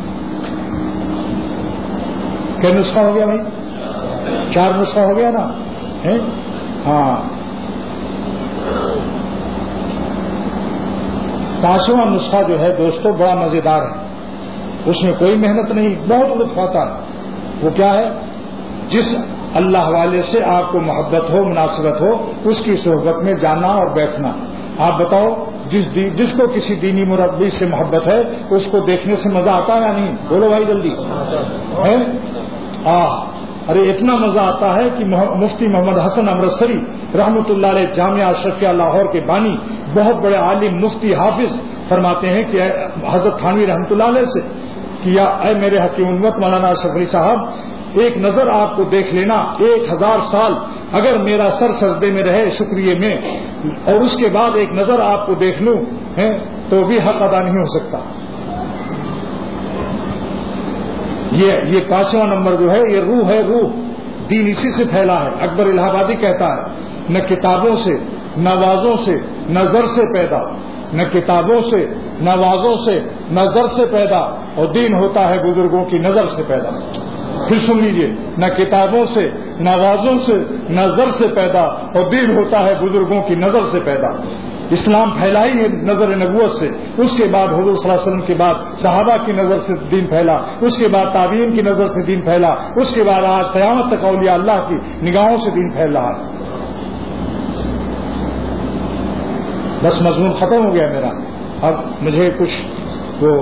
کیا نسخہ ہو گیا بھائی؟ چار نسخہ ہو گیا نا. ہاں, پانچواں نسخہ جو ہے دوستو بڑا مزیدار ہے, اس میں کوئی محنت نہیں, بہت لطف آتا ہے. وہ کیا ہے؟ جس اللہ والے سے آپ کو محبت ہو, مناسبت ہو, اس کی صحبت میں جانا اور بیٹھنا. آپ بتاؤ, جس دی, جس کو کسی دینی مربی سے محبت ہے اس کو دیکھنے سے مزہ آتا ہے یا نہیں؟ بولو بھائی جلدی. ہے آہ ارے اتنا مزہ آتا ہے کہ مفتی محمد حسن امرتسری رحمۃ اللہ علیہ جامعہ اشرفیہ لاہور کے بانی, بہت بڑے عالم مفتی حافظ, فرماتے ہیں کہ حضرت تھانوی رحمۃ اللہ علیہ سے کیا, اے میرے حکیم امت مولانا اشرف علی صاحب, ایک نظر آپ کو دیکھ لینا, ایک ہزار سال اگر میرا سر سجدے میں رہے شکریہ میں, اور اس کے بعد ایک نظر آپ کو دیکھ لوں تو بھی حق ادا نہیں ہو سکتا. یہ یہ پانچواں نمبر جو ہے یہ روح ہے, روح دین اسی سے پھیلا ہے. اکبر الہ آبادی کہتا ہے نہ کتابوں سے نہ وازوں سے نظر سے پیدا, نہ کتابوں سے نہ وازوں سے نظر سے پیدا, اور دین ہوتا ہے بزرگوں کی نظر سے پیدا. پھر سن لیجیے, نہ کتابوں سے نہ وازوں سے نظر سے پیدا, اور دین ہوتا ہے بزرگوں کی نظر سے پیدا. اسلام پھیلا ہی ہے نظر نبوت سے, اس کے بعد حضور صلی اللہ علیہ وسلم کے بعد صحابہ کی نظر سے دین پھیلا, اس کے بعد تابعین کی نظر سے دین پھیلا, اس کے بعد آج قیامت تک اولیاء اللہ کی نگاہوں سے دین پھیل رہا ہے. بس مضمون ختم ہو گیا میرا. اب مجھے کچھ وہ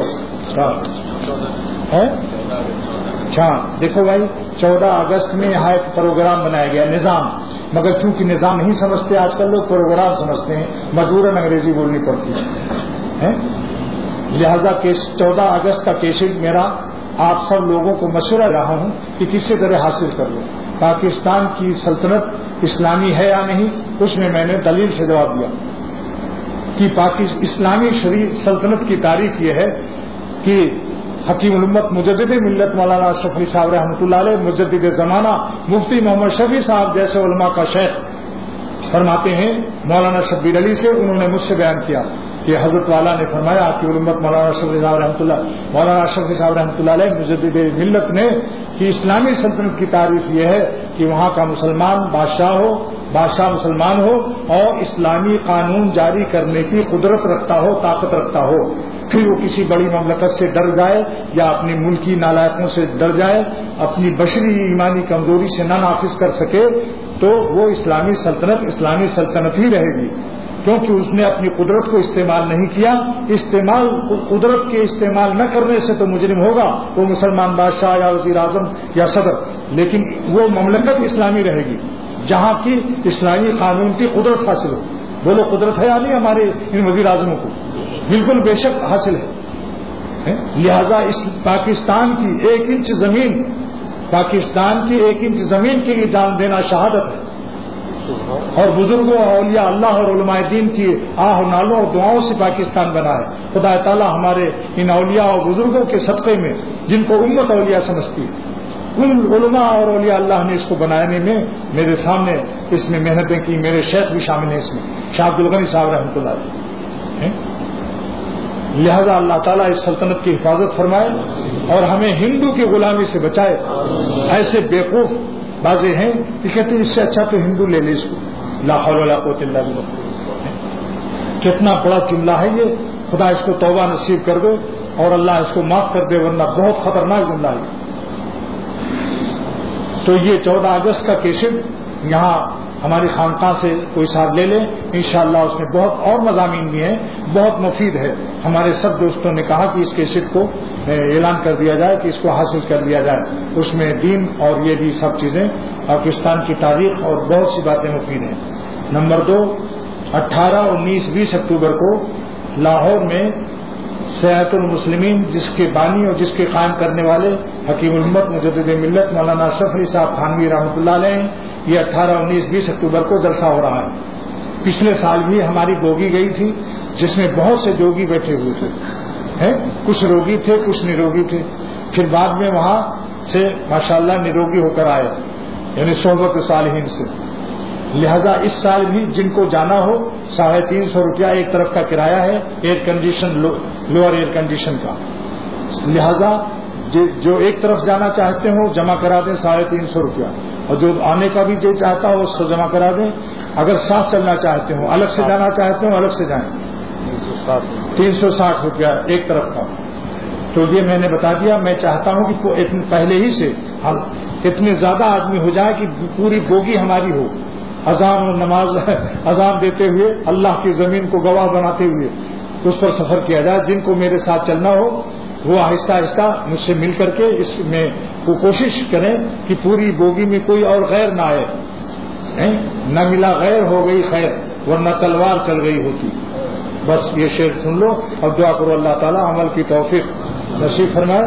ہے. اچھا دیکھو بھائی, چودہ اگست میں یہاں ایک پروگرام بنایا گیا, نظام, مگر چونکہ نظام نہیں سمجھتے آج کل لوگ, پروگرام سمجھتے ہیں, مجبوراً انگریزی بولنی پڑتی ہے. لہذا چودہ اگست کا کیسٹ میرا آپ سب لوگوں کو مشورہ رہا ہوں کہ کسی طرح حاصل کر لو. پاکستان کی سلطنت اسلامی ہے یا نہیں, اس میں میں نے دلیل سے جواب دیا کہ پاکستان اسلامی شریف سلطنت کی تعریف یہ ہے کہ حکیم الامت مجدد ملت مولانا اشرف علی صاحب رحمۃ اللہ علیہ, مجدد زمانہ مفتی محمد شفیع صاحب جیسے علماء کا شیخ فرماتے ہیں مولانا شبیر علی سے, انہوں نے مجھ سے بیان کیا کہ حضرت والا نے فرمایا کہ علمت مولانا اشرف علی صاحب رحمۃ اللہ مولانا اشرف علی صاحب رحمۃ اللہ علیہ مجدد ملت نے کہ اسلامی سلطنت کی تعریف یہ ہے کہ وہاں کا مسلمان بادشاہ ہو, بادشاہ مسلمان ہو اور اسلامی قانون جاری کرنے کی قدرت رکھتا ہو, طاقت رکھتا ہو. پھر وہ کسی بڑی مملکت سے ڈر جائے یا اپنی ملکی نالائقوں سے ڈر جائے, اپنی بشری ایمانی کمزوری سے نہ نافذ کر سکے, تو وہ اسلامی سلطنت اسلامی سلطنت ہی رہے گی, کیونکہ اس نے اپنی قدرت کو استعمال نہیں کیا. استعمال قدرت کے استعمال نہ کرنے سے تو مجرم ہوگا وہ مسلمان بادشاہ یا وزیر اعظم یا صدر, لیکن وہ مملکت اسلامی رہے گی جہاں کی اسلامی قانون کی قدرت حاصل ہو. بولو قدرت ہے یا نہیں ہمارے ان وزیر اعظموں کو؟ بالکل بے شک حاصل ہے. لہذا اس پاکستان کی ایک انچ زمین پاکستان کی ایک انچ زمین کے لیے جان دینا شہادت ہے. اور بزرگوں اولیاء اللہ اور علماء دین کی آہ و نالوں اور دعاؤں سے پاکستان بنا ہے. خدا تعالی ہمارے ان اولیاء اور بزرگوں کے صدقے میں جن کو امت اولیاء سمجھتی ہے ان علماء اور اولیاء اللہ نے اس کو بنانے میں میرے سامنے اس میں محنتیں کی. میرے شیخ بھی شامل ہیں اس میں، شاہ عبد الغنی صاحب رحمۃ اللہ علیہ. لہذا اللہ تعالیٰ اس سلطنت کی حفاظت فرمائے اور ہمیں ہندو کی غلامی سے بچائے. ایسے بیوقوف بازے ہیں کہ کہتے ہیں اس سے اچھا تو ہندو لے لے اس کو. لا حول ولا قوت الا باللہ. کتنا بڑا جملہ ہے یہ. خدا اس کو توبہ نصیب کر دے اور اللہ اس کو معاف کر دے، ورنہ بہت خطرناک جملہ ہے. تو یہ چودہ اگست کا کیسٹ یہاں ہماری خانقاہ سے کوئی صاحب لے لیں، انشاءاللہ اس میں بہت اور مضامین بھی ہیں، بہت مفید ہے. ہمارے سب دوستوں نے کہا کہ اس کیسٹ کو اعلان کر دیا جائے کہ اس کو حاصل کر لیا جائے. اس میں دین اور یہ بھی سب چیزیں، پاکستان کی تاریخ اور بہت سی باتیں مفید ہیں. نمبر دو، اٹھارہ انیس بیس اکتوبر کو لاہور میں سیاحت المسلمین جس کے بانی اور جس کے قائم کرنے والے حکیم الامت مجدد ملت مولانا اشرف علی صاحب تھانوی رحمۃ اللہ علیہ، یہ اٹھارہ انیس بیس اکتوبر کو جلسہ ہو رہا ہے. پچھلے سال بھی ہماری گوگی گئی تھی جس میں بہت سے جوگی بیٹھے ہوئے تھے. کچھ روگی تھے کچھ نروگی تھے. پھر بعد میں وہاں سے ماشاءاللہ نروگی ہو کر آئے، یعنی صحبت صالحین سے. لہذا اس سال بھی جن کو جانا ہو ساڑھے تین سو روپیہ ایک طرف کا کرایہ ہے، air condition lower air condition کا. لہذا جو ایک طرف جانا چاہتے ہو جمع کرا دیں ساڑھے تین سو روپیہ، اور جو آنے کا بھی جو چاہتا ہو اس کو جمع کرا دیں. اگر ساتھ چلنا چاہتے ہو، الگ سے جانا چاہتے ہو، الگ سے جائیں. تین سو ساٹھ روپیہ ایک طرف کا. تو یہ میں نے بتا دیا. میں چاہتا ہوں کہ پہلے ہی سے ہم اتنے زیادہ آدمی ہو جائے کہ پوری بوگی ہماری ہو، اذان و نماز اذان دیتے ہوئے اللہ کی زمین کو گواہ بناتے ہوئے اس پر سفر کیا جائے. جن کو میرے ساتھ چلنا ہو وہ آہستہ آہستہ مجھ سے مل کر کے اس میں وہ کوشش کریں کہ پوری بوگی میں کوئی اور غیر نہ آئے. نہ ملا غیر ہو گئی خیر، ورنہ تلوار چل گئی ہوتی. بس یہ شعر سن لو اور دعا کرو اللہ تعالیٰ عمل کی توفیق نصیب فرمائے.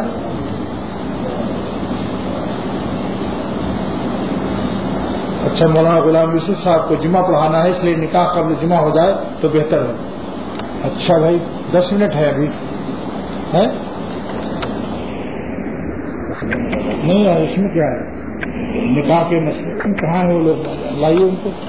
اچھا، مولانا غلام یوسف صاحب کو جمعہ پڑھانا ہے، اس لیے نکاح قبل جمعہ ہو جائے تو بہتر ہے. اچھا بھائی، دس منٹ ہے ابھی ہے نہیں یار، اس میں کیا ہے نکاح کے مسئلے کہاں ہیں وہ لوگ، لائیے ان کو.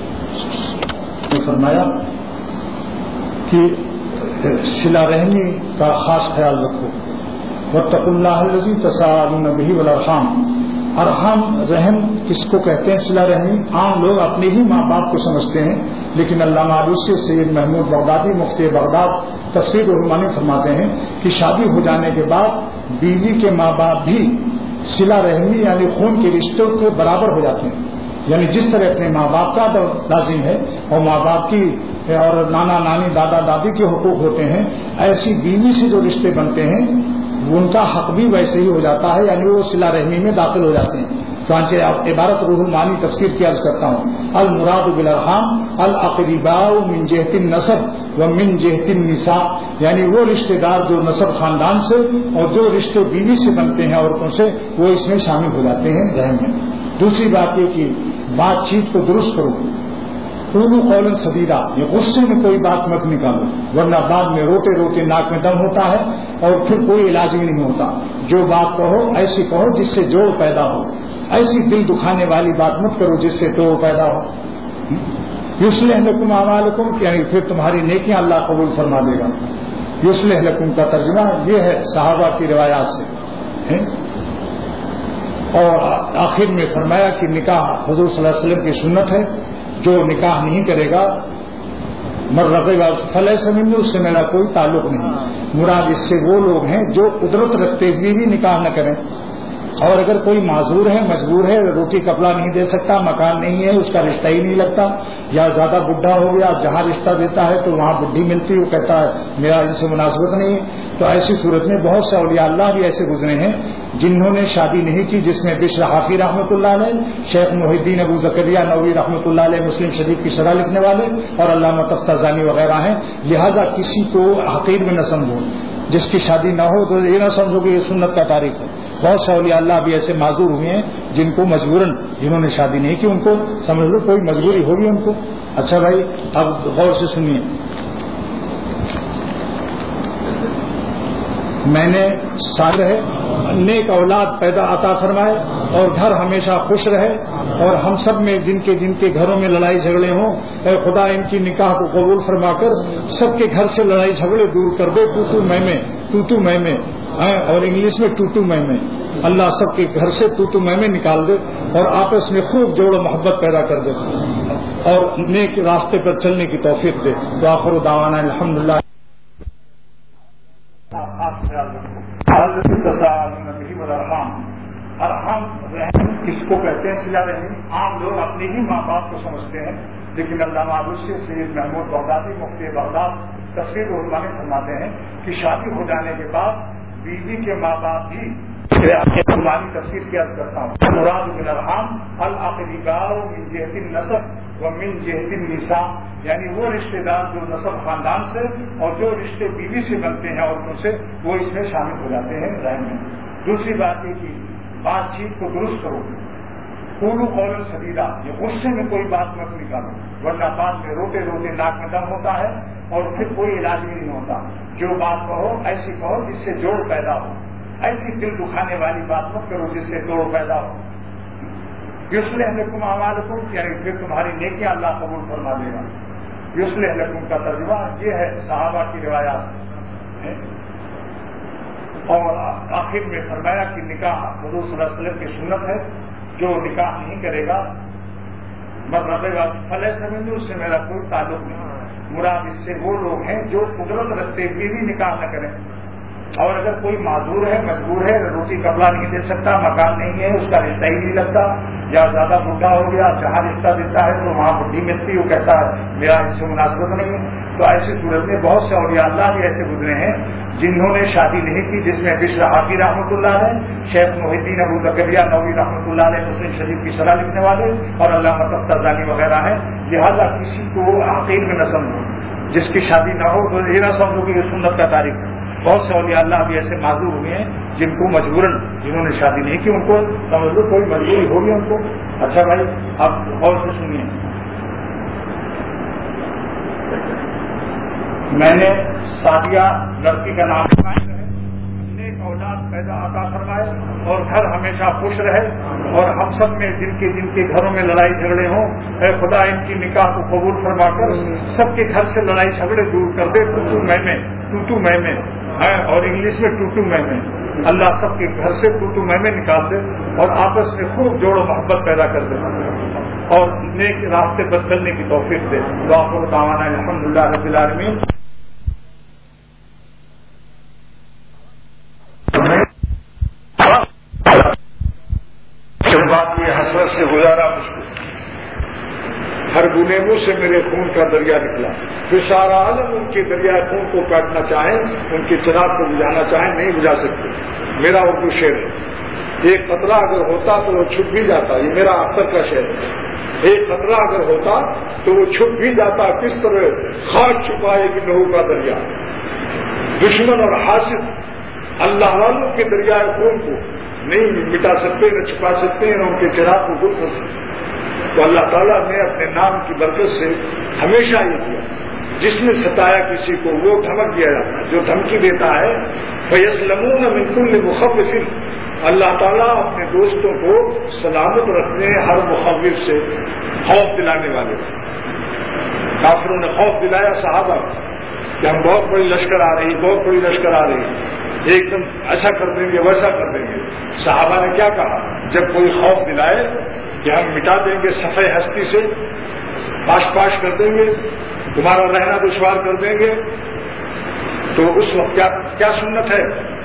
فرمایا کہ صلہ رحمی کا خاص خیال رکھو. واتقوا اللہ الذی تساءلون بہ والارحام. ارحام رحم کس کو کہتے ہیں؟ صلہ رحمی. عام لوگ اپنے ہی ماں باپ کو سمجھتے ہیں، لیکن علامہ علوسی سید محمود بغدادی مفتی بغداد تفسیر الرحمانی فرماتے ہیں کہ شادی ہو جانے کے بعد بیوی کے ماں باپ بھی صلہ رحمی یعنی خون کے رشتوں کے برابر ہو جاتے ہیں. یعنی جس طرح اپنے ماں باپ کا لازم ہے اور ماں باپ کی اور نانا نانی دادا دادی کے حقوق ہوتے ہیں، ایسی بیوی سے جو رشتے بنتے ہیں ان کا حق بھی ویسے ہی ہو جاتا ہے، یعنی وہ صلہ رحمی میں داخل ہو جاتے ہیں. چانچہ عبارت روح المعانی تفسیر کی عرض کرتا ہوں. المراد بالارحام الاقرباء من جہت النسب و من جہت النساء، یعنی وہ رشتہ دار جو نسب خاندان سے اور جو رشتے بیوی سے بنتے ہیں عورتوں سے، وہ اس میں شامل ہو جاتے ہیں رحم میں. دوسری بات یہ کہ بات چیت کو درست کرو. قولوا قولا سدیدا، یہ غصے میں کوئی بات مت نکالو، ورنہ بعد میں روتے روتے ناک میں دم ہوتا ہے اور پھر کوئی علاج بھی نہیں ہوتا. جو بات کہو ایسی کہو جس سے جوڑ پیدا ہو، ایسی دل دکھانے والی بات مت کرو جس سے توڑ پیدا ہو. یصلح لکم اعمالکم، یعنی پھر تمہاری نیکیاں اللہ قبول فرما دے گا. یصلح لکم کا ترجمہ یہ ہے صحابہ کی روایات سے. اور آخر میں فرمایا کہ نکاح حضور صلی اللہ علیہ وسلم کی سنت ہے. جو نکاح نہیں کرے گا مرغب فلیس منی، اس سے میرا کوئی تعلق نہیں. مراد اس سے وہ لوگ ہیں جو قدرت رکھتے ہوئے بھی نکاح نہ کریں. اور اگر کوئی معذور ہے مجبور ہے روٹی کپڑا نہیں دے سکتا مکان نہیں ہے اس کا رشتہ ہی نہیں لگتا یا زیادہ بڈھا ہو گیا جہاں رشتہ دیتا ہے تو وہاں بڈھی ملتی وہ کہتا ہے میرا ان سے مناسبت نہیں ہے تو ایسی صورت میں بہت سے اولیاء اللہ بھی ایسے گزرے ہیں جنہوں نے شادی نہیں کی جس میں بشر حافی رحمۃ اللہ علیہ شیخ محی الدین ابو زکریا نووی رحمۃ اللہ علیہ مسلم شریف کی شرح لکھنے والے اور علامہ تفتازانی وغیرہ ہیں لہذا کسی کو حقیر میں نہ سمجھو جس کی شادی نہ ہو تو یہ نہ سمجھو کہ یہ سنت کا تاریخ ہے بہت سے اولیاء اللہ بھی ایسے معذور ہوئے ہیں جن کو مجبوراً جنہوں نے شادی نہیں کی ان کو سمجھ لو کوئی مجبوری ہوگی ان کو اچھا بھائی اب غور سے سنیے میں نے سال ہے نیک اولاد پیدا عطا فرمائے اور گھر ہمیشہ خوش رہے اور ہم سب میں جن کے جن کے گھروں میں لڑائی جھگڑے ہوں اے خدا ان کی نکاح کو قبول فرما کر سب کے گھر سے لڑائی جھگڑے دور کر دے تو تو میں میں تو تو میں میں اور انگلش میں ٹو ٹو میں میں اللہ سب کے گھر سے تو تو میں میں نکال دے اور آپس میں خوب جوڑ و محبت پیدا کر دے اور نیک راستے پر چلنے کی توفیق دے تو آخر دعوانا الحمدللہ ارحم رحم کس کو کہتے ہیں سلا رحم عام لوگ اپنے ہی ماں باپ کو سمجھتے ہیں لیکن علامہ ابوالشیخ سید محمود بغدادی مفتی بغداد تفسیر علماء میں فرماتے ہیں کہ شادی ہو جانے کے بعد بیوی کے ماں باپ بھی قرآنی تفسیر کی عرض کرتا ہوں مراد من الارحام الاقرباء من جہت النسب و من جہت النساء یعنی وہ رشتے دار جو نسب خاندان سے اور جو رشتے بیوی سے بنتے ہیں عورتوں سے وہ اس میں شامل ہو جاتے ہیں رحم میں. دوسری بات یہ کہ بات چیت کو درست کرو قولوا قولا سدیدا یہ غصے میں کوئی بات مت نکالو ورنہ بعد میں روتے روتے ناک میں دم ہوتا ہے اور پھر کوئی علاج بھی نہیں ہوتا. جو بات کہو ایسی کہو جس سے جوڑ پیدا ہو ایسی دل دکھانے والی بات مت کرو جس سے جوڑ پیدا ہو. یصلح لکم اعمالکم یعنی پھر تمہاری نیکیاں اللہ قبول فرما دے گا. یصلح لکم کا ترجمہ یہ ہے صحابہ کی روایات سے اور آخر میں فرمایا کہ نکاح حضور صلی اللہ علیہ وسلم کی سنت ہے جو نکاح نہیں کرے گا مطلب فلح سمجھ اس سے میرا کوئی تعلق نہیں. مراد اس سے وہ لوگ ہیں جو قدرت رکھتے ہوئے بھی نکاح نہ کریں اور اگر کوئی معذور ہے مجبور ہے روٹی کپڑا نہیں دے سکتا مکان نہیں ہے اس کا رشتہ ہی نہیں لگتا یا زیادہ بڈھا ہو گیا جہاں رشتہ دیتا ہے تو وہاں بڈھی ملتی وہ کہتا ہے میرا ان سے مناسبت نہیں ہے تو ایسی صورت میں بہت سے اولیاء اللہ بھی ایسے گزرے ہیں جنہوں نے شادی نہیں کی جس میں بشر حافی رحمۃ اللہ علیہ شیخ محی الدین ابو زکریا نووی رحمۃ اللہ علیہ مسلم شریف کی شرح لکھنے والے اور علامہ تفتازانی وغیرہ ہیں. لہذا کسی کو عقید میں نہ سمجھو جس کی شادی نہ ہو تو یہ نہ سمجھو کہ یہ سنت کا تاریخ ہے. بہت سے اولیاء اللہ بھی ایسے معذور ہوئے ہیں جن کو مجبوراً جنہوں نے شادی نہیں کی ان کو سمجھ لو کوئی مجبوری ہوگی ان کو. اچھا بھائی اب غور سے سنیے میں نے سعدیہ لڑکی کا نام قائم رہے نیک اولاد پیدا عطا فرمائے اور گھر ہمیشہ خوش رہے اور ہم سب میں جن کے جن کے گھروں میں لڑائی جھگڑے ہوں اے خدا ان کی نکاح کو قبول فرما کر سب کے گھر سے لڑائی جھگڑے دور کر دے تو تو میں میں تو تو میں میں اور انگلش میں ٹو ٹو میں میں اللہ سب کے گھر سے ٹو ٹو میں میں نکال دے اور آپس میں خوب جوڑ و محبت پیدا کر دے اور نیک راستے پر چلنے کی توفیق دے. دعا کو دعوانا الحمدللہ رب العالمین. بات یہ حسرت سے گزارا مجھ کو ہر گنے منہ سے میرے خون کا دریا نکلا جو سارا عالم ان کے دریا خون کو کاٹنا چاہیں ان کے چراغ کو بجھانا چاہیں نہیں بجھا سکتے. میرا اردو شعر ہے ایک قطرہ اگر ہوتا تو وہ چھپ بھی جاتا یہ میرا اختر کا شعر ہے. ایک قطرہ اگر ہوتا تو وہ چھپ بھی جاتا کس طرح خاک چھپائے کہ لہو کا دریا. دشمن اور حاسد اللہ والوں کے دریائے خون کو نہیں مٹا سکتے نہ چھپا سکتے نہ ان کے چراغ کو دور کر سکتے. تو اللہ تعالیٰ نے اپنے نام کی برکت سے ہمیشہ یہ کیا جس نے ستایا کسی کو وہ دھمک دیا جاتا ہے جو دھمکی دیتا ہے فَيَسْلَمُونَ مِنْ كُلِّ مُخَوِّفٍ اللہ تعالیٰ اپنے دوستوں کو سلامت رکھنے ہر مخوف سے خوف دلانے والے کافروں نے خوف دلایا صحابہ کہ ہم بہت بڑی لشکر آ رہی بہت بڑی لشکر آ رہی ایک دم ایسا کر دیں گے ویسا کر دیں گے. صحابہ نے کیا کہا جب کوئی خوف دلائے کہ ہم مٹا دیں گے صفحہ ہستی سے پاش پاش کر دیں گے تمہارا رہنا دشوار کر دیں گے تو اس وقت کیا کیا سنت ہے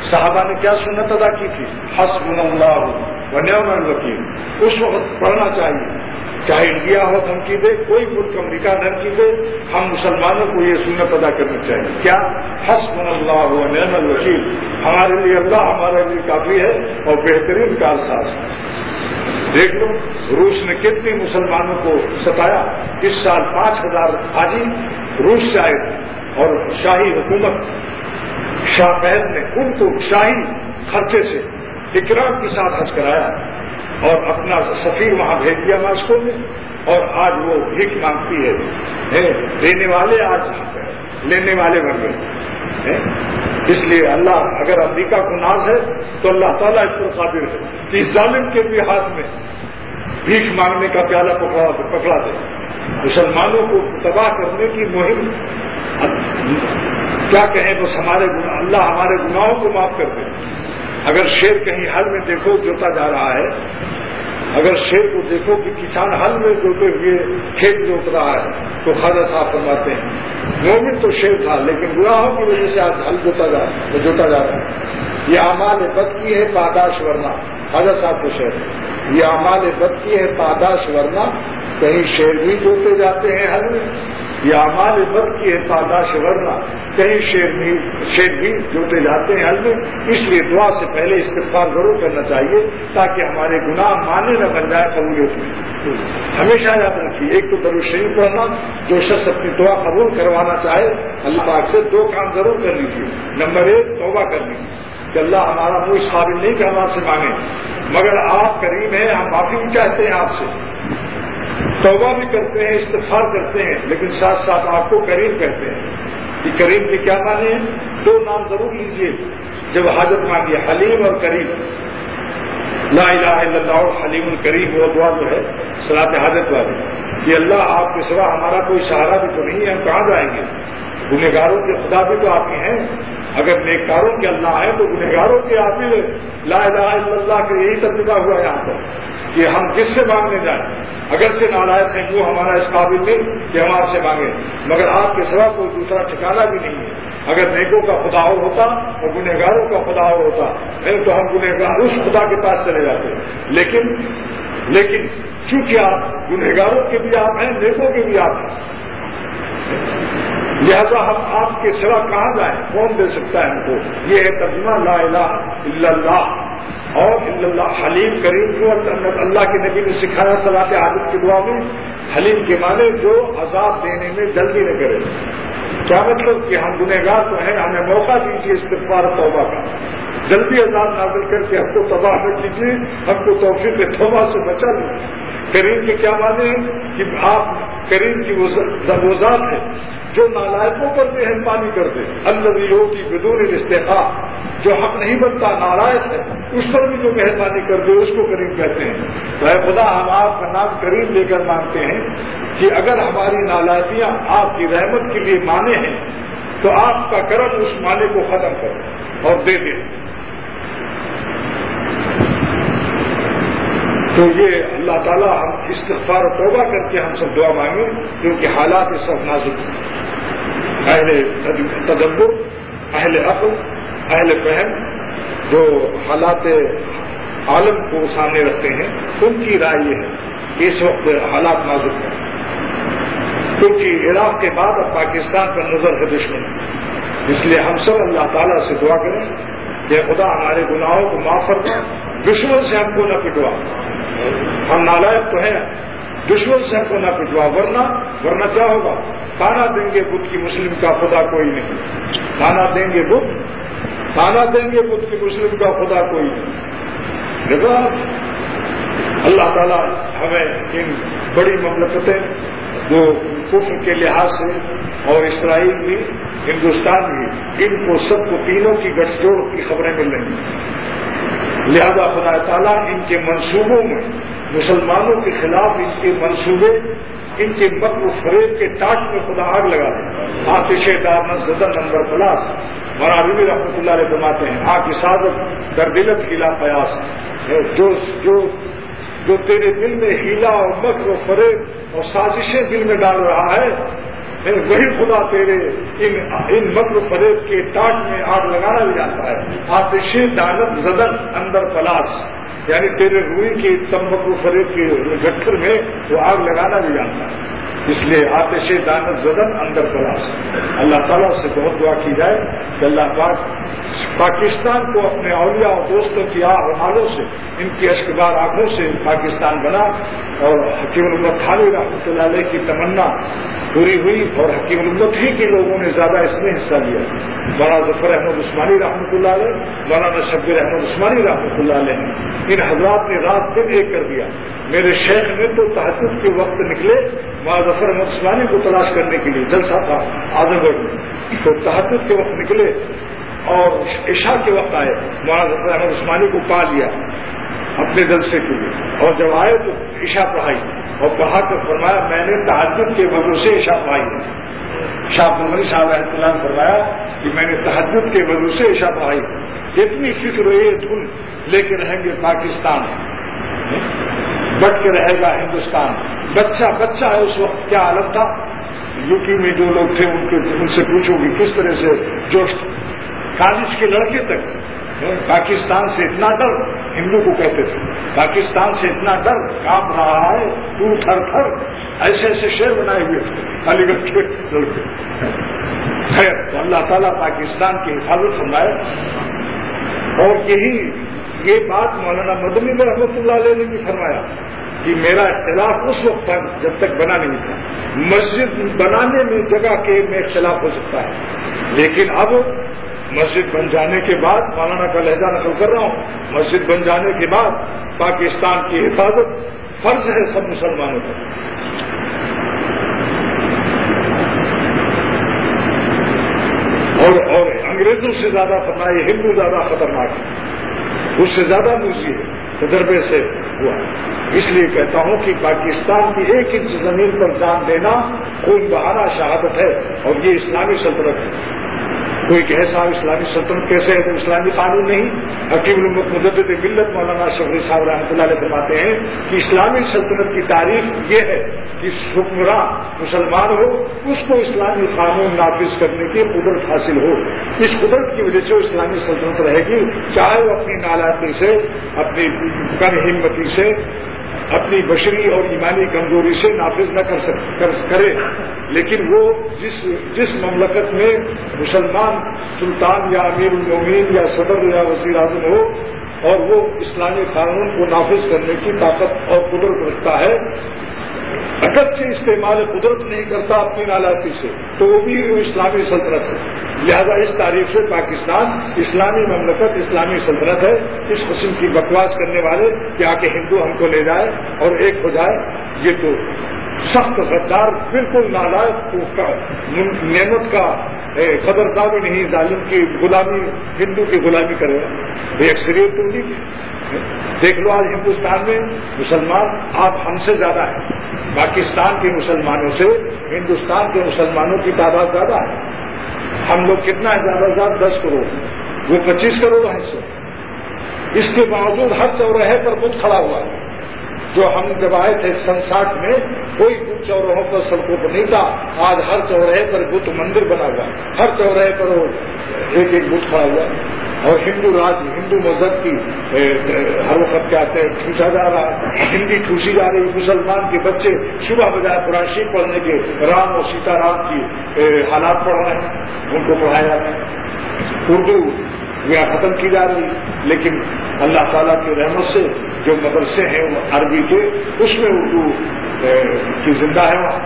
صحابہ نے کیا سنت ادا کی تھی؟ حسبنا اللہ و نعم الوکیل۔ اس وقت پڑھنا چاہیے، چاہے انڈیا ہو دھمکی دے، کوئی ملک امریکہ دھمکی دے، ہم مسلمانوں کو یہ سنت ادا کرنی چاہیے۔ کیا؟ حسبنا اللہ و نعم الوکیل، ہمارے لیے اللہ ہمارے لیے کافی ہے اور بہترین کارساز ہے۔ دیکھ لو روس نے کتنے مسلمانوں کو ستایا۔ اس سال پانچ ہزار حاجی روس سے آئے تھے اور شاہی حکومت شاہ فہد نے ان کو شاہی خرچے سے اکرام کے ساتھ حج کرایا اور اپنا سفیر وہاں بھیج دیا ماسکو میں، اور آج وہ بھیک مانگتی ہے، دینے والے آج لینے والے بن گئے۔ اس لیے اللہ اگر امریکہ کو ناز ہے تو اللہ تعالیٰ اس پر قادر ہے کہ اس ظالم کے بھی ہاتھ میں بھیک مانگنے کا پیالہ پکڑا پکڑا دے۔ مسلمانوں کو تباہ کرنے کی مہم، کیا کہیں، بس ہمارے اللہ ہمارے گناہوں کو معاف کر دے۔ اگر شیر کہیں حل میں دیکھو جوتا جا رہا ہے، اگر شیر کو دیکھو کہ کسان حل میں جوتے ہوئے کھیت جوت رہا ہے تو خواجہ صاحب فرماتے ہیں مومن تو شیر تھا لیکن گناہوں کی وجہ سے آج حل جوتا جا رہا جوتا جا رہا ہے۔ یہ اعمال بد کی ہے پاداش ورنہ، خواجہ صاحب کو شیر، یہ اعمال بد کی ہے پاداش ورنہ، کہیں شیر بھی جوتے جاتے ہیں حل میں، یہ اعمال بد کی ہے پاداش ورنہ، کہیں شیر بھی شیر بھی جوتے جاتے ہیں حل میں۔ اس لیے دعا سے پہلے استغفار ضرور کرنا چاہیے تاکہ ہمارے گناہ مانے نہ بن جائے قبولیت میں۔ ہمیشہ یاد رکھیے، ایک تو درود شریف پڑھنا، جو شخص اپنی دعا قبول کروانا چاہے اللہ پاک سے دو کام ضرور کر لیجیے۔ نمبر ایک، توبہ کر لیجیے کہ اللہ ہمارا منہ اس قابل نہیں کہ ہم آپ سے مانگیں، مگر آپ کریم ہیں، ہم معافی بھی چاہتے ہیں آپ سے، توبہ بھی کرتے ہیں، استغفار کرتے ہیں، لیکن ساتھ ساتھ آپ کو کریم کہتے ہیں۔ یہ کریم کے کیا معنی ہیں؟ دو نام ضرور لیجیے جب حاجت مانگیے، حلیم اور کریم۔ لا الہ الا اللہ اور حلیم الکریم، وہ دعا جو ہے صلاۃ حاجت والی، یہ اللہ آپ کے سوا ہمارا کوئی سہارا بھی تو نہیں ہے، ہم کہاں جائیں گے؟ گنہگاروں کے خدا بھی تو آپ ہی ہیں، اگر نیککاروں کے اللہ ہیں تو گنہگاروں کے آپ ہی لا الہ الا اللہ کا یہی ترجمہ ہوا ہے یہاں پر کہ ہم کس سے مانگنے جائیں، اگر سے نالائق ہیں وہ ہمارا اس قابل نہیں کہ ہم آپ سے مانگیں، مگر آپ کے سوا کوئی دوسرا ٹھکانہ بھی نہیں ہے۔ اگر نیکوں کا خدا اور ہوتا اور گنہگاروں کا خدا اور ہوتا نہیں تو ہم گنہگار اس خدا کے پاس چلے جاتے، لیکن لیکن چونکہ آپ گنہگاروں کے بھی آپ ہیں، نیکوں کے بھی آپ ہیں، لہذا ہم آپ کے سوا کہاں جائیں، کون دے سکتا ہے ہم کو؟ یہ ہے ترجمہ لا الہ الا اللہ اور الا اللہ۔ حلیم کریم کو اللہ کے نبی نے سکھایا صلاۃ حاجت کی دعا میں، حلیم کے معنی جو عذاب دینے میں جلدی نہ کرے۔ کیا مطلب کہ ہم گنہگار تو ہیں، ہمیں موقع دیجیے استغفار توبہ کا، جلدی عذاب نازل کر کے ہم کو تباہ نہ کیجیے، ہم کو توفیق توبہ سے بچا لیں۔ کریم کے کیا معنی ہیں کہ آپ کریم کی وہ ذات ہے جو نالائقوں پر بھی مہربانی کر دے، الذی یؤتی بدون استحقاق، جو حق نہیں بنتا نالائق ہے اس پر بھی جو مہربانی کر دے اس کو کریم کہتے ہیں۔ تو اے خدا ہم آپ کا نام کریم لے کر مانگتے ہیں کہ اگر ہماری نالائقیاں آپ کی رحمت کے لیے مانے ہیں تو آپ کا کرم اس معنی کو ختم کرو اور دے دیں۔ تو یہ اللہ تعالیٰ ہم استغفار و توبہ کر کے ہم سب دعا مانگیں، کیونکہ حالات اس وقت نازک ہیں۔ اہل تدبر، اہل عقل، اہل فہم جو حالات عالم کو سامنے رکھتے ہیں ان کی رائے یہ ہے کہ اس وقت حالات نازک ہیں، کیونکہ عراق کے بعد اب پاکستان پر نظر ہے دشمن، اس لیے ہم سب اللہ تعالیٰ سے دعا کریں کہ خدا ہمارے گناہوں کو معاف فرما، دشمن سے ہم کو نہ پٹوا، ہم نالائق تو ہیں، دشمن سے ہم کو نہ پٹوا، ورنہ ورنہ کیا ہوگا؟ تانا دیں گے بدھ کی مسلم کا خدا کوئی نہیں، تانا دیں گے بدھ تانا دیں گے بدھ کی مسلم کا خدا کوئی نہیں۔ دیکھو اللہ تعالیٰ ہمیں ان بڑی مملکتیں جو کفر کے لحاظ سے اور اسرائیل بھی ہندوستان بھی، ان کو سب کو تینوں کی گٹھ جوڑ کی خبریں مل رہی ہیں، لہذا خدا تعالیٰ ان کے منصوبوں میں مسلمانوں کے خلاف ان کے منصوبے، ان کے مکر و فریب کے ٹاٹ میں خدا آگ لگا دے۔ آتش دار زدہ نمبر پلاس مرابی رحمۃ اللہ علیہ فرماتے ہیں، آگ کی سازت در دلت ہیلا قیاس، جو جو جو تیرے دل میں ہیلا اور مکر و فریب اور سازشیں دل میں ڈال رہا ہے وہی خدا تیرے ان ان مکر فریب کے ٹاٹ میں آگ لگانا بھی جانتا ہے. آتش دانت زدن اندر پلاس، یعنی تیرے روئی کی تم مکر فریب کے گٹھر میں وہ آگ لگانا بھی جانتا ہے. اس لیے آتش دانت زدن اندر پلاس. اللہ تعالیٰ سے بہت دعا کی جائے کہ اللہ پاک پاکستان کو اپنے اولیاء اور دوستوں کی آہ و حالوں سے، ان کی اشکبار آنکھوں سے پاکستان بنا. اور حکیم الامت تھانوی رحمۃ اللہ علیہ کی تمنا پوری ہوئی، اور حکیم الامت ہی کے لوگوں نے زیادہ اس میں حصہ لیا. مولانا ظفر احمد عثمانی رحمۃ اللہ علیہ، مولانا شبیر احمد عثمانی رحمۃ اللہ علیہ، ان حضرات نے رات دن ایک کر دیا. میرے شیخ نے تو تہجد کے وقت نکلے مولانا ظفر احمد عثمانی کو تلاش کرنے کے لیے، جلسہ تھا اعظم گڑھ میں، تو تہجد کے وقت نکلے اور عشاء کے وقت آئے. مولانا ظفر احمد عثمانی کو پا لیا اپنے جلسے کے لیے، اور جب آئے تو عشاء پڑھائی، اور پڑھا کر فرمایا میں نے تہجد کے وضو سے عشاء پڑھائی ہے. شاہ عبد الغنی صاحب رحمۃ اللہ نے فرمایا کہ میں نے تہجد کے وضو سے عشاء پڑھائی. اتنی فکر یہ دھن لے کے رہیں گے پاکستان، بٹ کے رہے گا ہندوستان. بچہ بچہ ہے اس وقت کیا حالت تھا. یو پی میں جو لوگ تھے ان کے ان سے پوچھو گی کس طرح سے جوش. کالج کے لڑکے تک پاکستان سے اتنا ڈر، ہندو کو کہتے تھے پاکستان سے اتنا ڈر کانپ رہا ہے تو تھر تھر، ایسے ایسے شعر بنائے ہوئے تھے علی گڑھ کے لڑکے. خیر تو اللہ تعالیٰ پاکستان کی حفاظت فرمائے. اور یہی یہ بات مولانا مدنی میں رحمۃ اللہ علیہ نے بھی فرمایا کہ میرا اختلاف اس وقت تک جب تک بنا نہیں تھا. مسجد بنانے میں جگہ کے میں اختلاف ہو سکتا ہے، لیکن اب مسجد بن جانے کے بعد، مولانا کا لہجہ نقل کر رہا ہوں، مسجد بن جانے کے بعد پاکستان کی حفاظت فرض ہے سب مسلمانوں پر. اور اور انگریزوں سے زیادہ فرمایا ہندو زیادہ خطرناک ہے، اس سے زیادہ موذی ہے، تجربے سے ہوا. اس لیے کہتا ہوں کہ پاکستان کی ایک انچ زمین پر جان دینا خون بہانا شہادت ہے، اور یہ اسلامی سلطنت ہے. کوئی کہے صاحب اسلامی سلطنت کیسے ہے تو اسلامی قانون نہیں. حکیم الامت مجدد ملت مولانا شفیع صاحب رحمۃ اللہ علیہ فرماتے ہیں کہ اسلامی سلطنت کی تعریف یہ ہے کہ حکمراں مسلمان ہو، اس کو اسلامی قانون نافذ کرنے کی قدرت حاصل ہو. اس قدرت کی وجہ سے وہ اسلامی سلطنت رہے گی، چاہے وہ اپنی نالائقی سے، اپنی کم ہمتی سے، اپنی بشری اور ایمانی کمزوری سے نافذ نہ کر سک کرے. لیکن وہ جس جس مملکت میں مسلمان سلطان یا امیر المومنین یا صدر یا وزیر اعظم ہو اور وہ اسلامی قانون کو نافذ کرنے کی طاقت اور قدرت رکھتا ہے، اگرچہ استعمال قدرت نہیں کرتا اپنی نالائقی سے، تو وہ بھی اسلامی سلطنت ہے. لہذا اس تعریف سے پاکستان اسلامی مملکت، اسلامی سلطنت ہے. اس قسم کی بکواس کرنے والے کہ آ کے ہندو ہم کو لے جائے اور ایک ہو جائے، یہ تو سخت غدار، بالکل نالائق، نعمت کا قدردار بھی نہیں، ظالم کی غلامی، ہندو کی غلامی کرے گا. یہ اکثریت تو نہیں. دیکھ لو آج ہندوستان میں مسلمان آپ ہم سے زیادہ ہیں. پاکستان کے مسلمانوں سے ہندوستان کے مسلمانوں کی تعداد زیادہ ہے. ہم لوگ کتنا ہے زیادہ سے زیادہ دس کروڑ، وہ پچیس کروڑ ہے. سو اس کے باوجود ہر چوراہے پر بت کھڑا ہوا ہے. جو ہم جب آئے تھے سن ساٹھ میں کوئی بت چوراہوں پر سڑکوں پر نہیں تھا. آج ہر چوراہے پر بت مندر بنا ہوا، ہر چوراہے پر وہ ایک ایک بت کھڑا ہوا. اور ہندو راج، ہندو مذہب کی ہر وقت کیا کہتے ہیں ٹھوسا جا رہا ہے، ہندی ٹھوسی جا رہی. مسلمان کے بچے صبح بجائے قرآن شریف پڑھنے کے رام اور سیتا رام کی حالات پڑھ رہے ہیں، ان کو پڑھایا جاتا ہے. اردو یہ ختم کی جا رہی. لیکن اللہ تعالیٰ کی رحمت سے جو مدرسے ہیں وہ عربی کے، اس میں اردو کی زندہ ہے وہاں.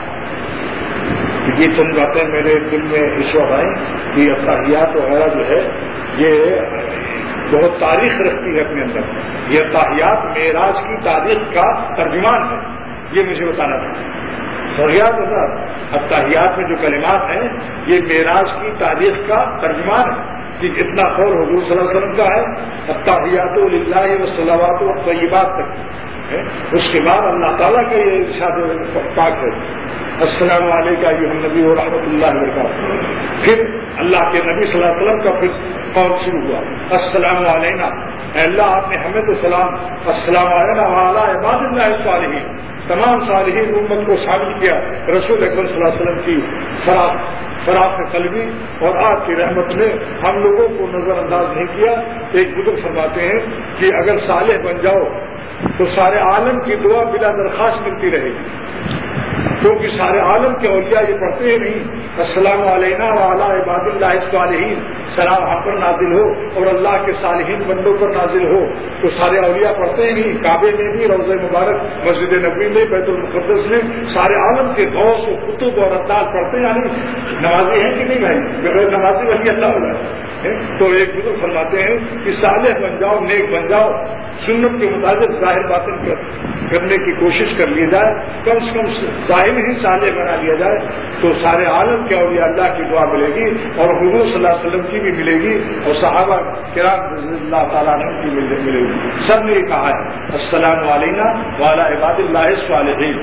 یہ چند باتیں میرے دل میں اس وقت آئیں کہ اتحیات وغیرہ جو ہے یہ بہت تاریخ رکھتی ہے اپنے اندر. یہ اتحیات معراج کی تاریخ کا ترجمان ہے، یہ مجھے بتانا تھا. اتحیات اتحیات میں جو کلمات ہیں یہ معراج کی تاریخ کا ترجمان ہے کہ اتنا خور حضور صلی اللہ علیہ وسلم کا ہے. التحیات للہ والصلوات والطیبات تک ہے. اس کے بعد اللہ تعالیٰ کا یہ ارشاد پاک ہے السلام علیکم ایھا النبی ورحمۃ اللہ وبرکاتہ. پھر اللہ کے نبی صلی اللہ علیہ وسلم کا پھر قول شروع ہوا السلام علینا، اے اللہ آپ نے ہمیں تو سلام، السلام علینا وعلی عباد اللہ الصالحین، تمام صالحین امت کو شامل کیا رسول اکرم صلی اللہ علیہ وسلم کی فراخ فراخ قلبی اور آپ کی رحمت نے ہم لوگوں کو نظر انداز نہیں کیا. ایک بزرگ فرماتے ہیں کہ اگر صالح بن جاؤ تو سارے عالم کی دعا بلا درخواست ملتی رہے گی، کیونکہ سارے عالم کے اولیاء یہ پڑھتے ہی نہیں السلام علینا وعلی عباد اللہ الصالحین، سلام ہم پر نازل ہو اور اللہ کے صالحین بندوں پر نازل ہو. تو سارے اولیاء پڑھتے ہی نہیں. کعبے میں بھی، روضہ مبارک مسجد نبوی میں، بیت المقدس میں سارے عالم کے غوث و کتب اور ابدال پڑھتے ہیں. یعنی نمازی ہیں کہ نہیں بھائی؟ بغیر نمازی ولی اللہ ہو رہا ہے. تو ایک بزرگ فرماتے ہیں کہ صالح بن جاؤ، نیک بن جاؤ، سنت کے مطابق ظاہر باطن کرنے کی کوشش کر لی جائے، کم سے کم ظاہر ہی صالح بنا لیا جائے تو سارے عالم کے اولیاء اللہ کی دعا ملے گی اور حضور صلی اللہ علیہ وسلم کی بھی ملے گی اور صحابہ کرام رضی اللہ تعالیٰ عنہ کی ملے گی. سب نے یہ کہا ہے السلام علینا وعلی عباد اللہ الصالحین.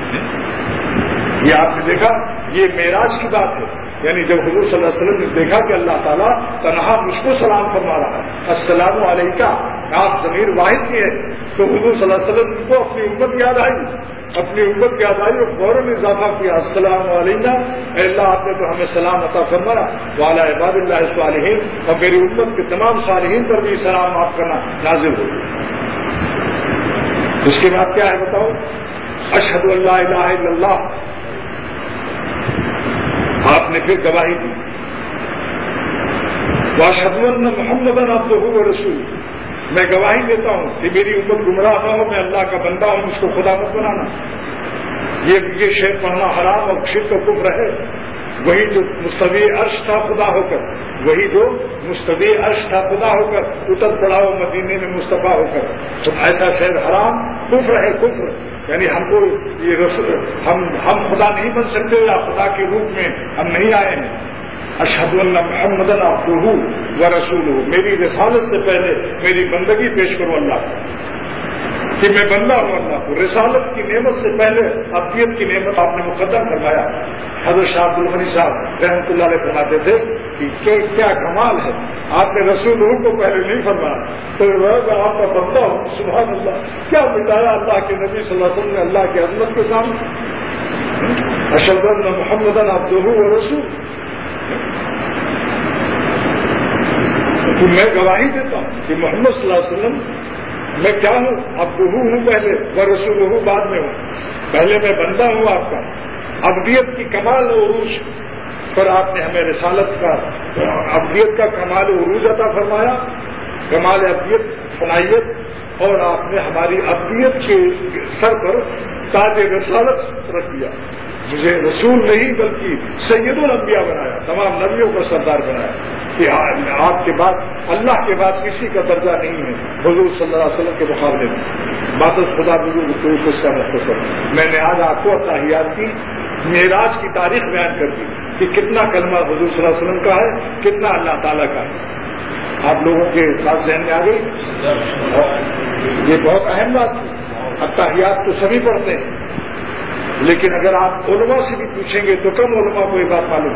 یہ آپ نے دیکھا، یہ معراج کی بات ہے. یعنی جب حضور صلی اللہ علیہ وسلم نے دیکھا کہ اللہ تعالیٰ تنہا مجھ کو سلام فرما رہا ہے، السلام علیکہ، آپ ضمیر واحد کی ہے، تو حضور صلی اللہ علیہ وسلم کو اپنی امت یاد آئی، اپنی امت یاد آئی اور فوراً اضافہ کیا السلام علینا، اے اللہ آپ نے تو ہمیں سلام عطا فرمایا، وعلی عباد اللہ الصالحین، اور میری امت کے تمام صالحین پر بھی سلام آپ کرنا نازل ہو. اس کے بعد کیا ہے بتاؤ؟ اشہد ان لا الہ الا اللہ. آپ نے پھر گواہی دی واشہد ان محمدا عبدہ ورسولہ. میں گواہی دیتا ہوں کہ میری امت گمراہ نہ ہو، میں اللہ کا بندہ ہوں، مجھ کو خدا مت بنانا. یہ یہ شعر پڑھنا حرام اور شرک و کفر ہے. وہی جو مستوی عرش تھا خدا ہو کر، وہی جو مستوی عرش تھا خدا ہو کر اتر پڑا ہو مدینے میں مصطفیٰ ہو کر، تو ایسا شعر حرام، کفر ہے، کفر. یعنی ہم کو یہ رسول ہم ہم خدا نہیں بن سکتے یا خدا کے روپ میں ہم نہیں آئے ہیں. اشہد ان محمدا عبدہ ورسولہ. میری رسالت سے پہلے میری بندگی پیش کرو اللہ کو کہ میں بندہ ہوں اللہ کو. رسالت کی نعمت سے پہلے عبدیت کی نعمت آپ نے مقدم فرمایا. حضرت شاہ عبد الغنی صاحب رحمۃ اللہ علیہ فرماتے تھے کہ کیا کمال ہے، آپ نے رسول ہوں کو پہلے نہیں فرمایا تو آپ کا بندہ ہوں. سبحان اللہ، کیا بتایا اللہ کے نبی صلی اللہ علیہ وسلم نے اللہ کی عظمت کے سامنے. اشہد ان محمدا عبدہ ورسولہ. تو میں گواہی دیتا ہوں کہ محمد صلی اللہ علیہ وسلم میں کیا ہوں، عبدہ ہوں پہلے، ورسولہ ہوں بعد میں ہوں. پہلے میں بندہ ہوں آپ کا. عبدیت کی کمال و عروج پر آپ نے ہمیں رسالت کا، عبدیت کا کمال و عروج عطا فرمایا، کمال عبدیت، فنائیت، اور آپ نے ہماری عبدیت کے سر پر تاج رسالت رکھ دیا. مجھے رسول نہیں بلکہ سید الانبیاء بنایا، تمام نبیوں کا سردار بنایا کہ آپ کے بعد، اللہ کے بعد کسی کا درجہ نہیں ہے حضور صلی اللہ علیہ وسلم کے مقابلے میں. بات خدا بزرگ تو اس سے مختصر میں نے آج آپ کو تحیات کی معراج کی تاریخ بیان کر دی کہ کتنا کلمہ حضور صلی اللہ علیہ وسلم کا ہے، کتنا اللہ تعالیٰ کا ہے. آپ لوگوں کے ساتھ ذہن میں آ گئی. یہ بہت اہم بات ہے. التحیات تو سبھی پڑھتے ہیں، لیکن اگر آپ علماء سے بھی پوچھیں گے تو کم علماء کو یہ بات معلوم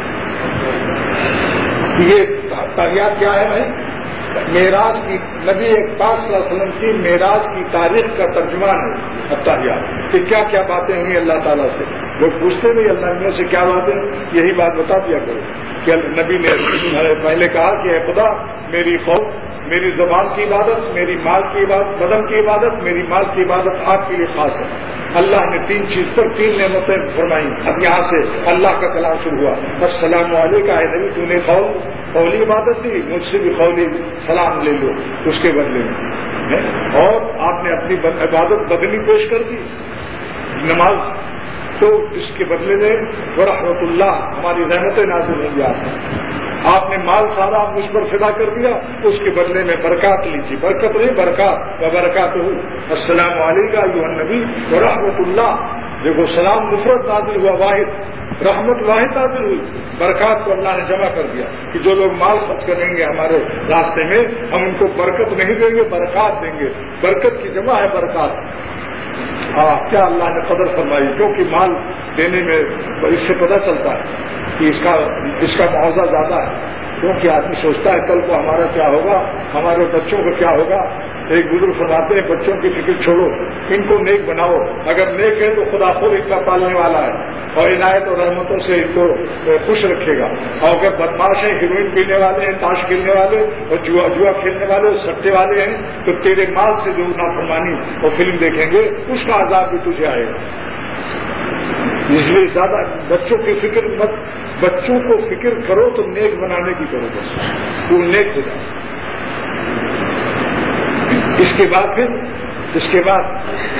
ہوگی. یہ تحیات کیا ہے بھائی؟ معراج کی، نبی پاک صلی اللہ علیہ وسلم کی معراج کی تاریخ کا ترجمان ہے التحیات، کہ کیا کیا باتیں ہوئی اللہ تعالیٰ سے. لوگ پوچھتے بھی اللہ میں سے کیا باتیں، یہی بات بتا دیا کرو کہ نبی نے پہلے کہا کہ اے خدا میری قوم، میری زبان کی عبادت، میری مال کی عبادت، بدن کی عبادت، میری مال کی عبادت آپ کے لیے خاص ہے. اللہ نے تین چیز پر تین نعمتیں فرمائی. اب یہاں سے اللہ کا کلام شروع ہوا. السلام علیکم اے نبی، تو نے قول قولی عبادت دی، مجھ سے بھی قولی سلام لے لو اس کے بدلے میں. اور آپ نے اپنی عبادت بدنی پیش کر دی، نماز، تو اس کے بدلے میں ورحمۃ اللہ، ہماری رحمتیں نازل ہوئی. آپ نے مال سارا مجھ پر فدا کر دیا، اس کے بدلے میں برکات لیجیے. برکت نہیں، برکات و برکات ہو. السلام علیکم ایھا النبی ورحمۃ اللہ. دیکھو سلام مفرد نازل ہوا، واحد، رحمت واحد نازل ہوئی. برکات کو اللہ نے جمع کر دیا کہ جو لوگ مال خرچ کریں گے ہمارے راستے میں، ہم ان کو برکت نہیں دیں گے، برکات دیں گے. برکت کی جمع ہے برکات. ہاں، کیا اللہ نے قدر فرمائی، کیونکہ مال دینے میں اس سے پتہ چلتا ہے کہ اس کا اس کا معاوضہ زیادہ ہے. کیونکہ آدمی سوچتا ہے کل کو ہمارا کیا ہوگا، ہمارے بچوں کو کیا ہوگا. ایک بزرگ فرماتے ہیں بچوں کی فکر چھوڑو، ان کو نیک بناؤ، اگر نیک ہے تو خدا خود ان کا پالنے والا ہے اور عنایت اور رحمتوں سے ان کو خوش رکھے گا، اور اگر بدماش ہیں، ہیروئن پینے والے ہیں، تاش کھیلنے والے اور جوا جوا کھیلنے والے اور سٹے والے ہیں، تو تیرے مال سے جو نافرمانی اور فلم دیکھیں گے اس کا عذاب بھی تجھے آئے گا۔ اس لیے زیادہ بچوں کی فکر مت، بچوں کو فکر کرو تو نیک بنانے کی کرو، بس وہ نیک ہو جائے۔ اس کے بعد پھر اس کے بعد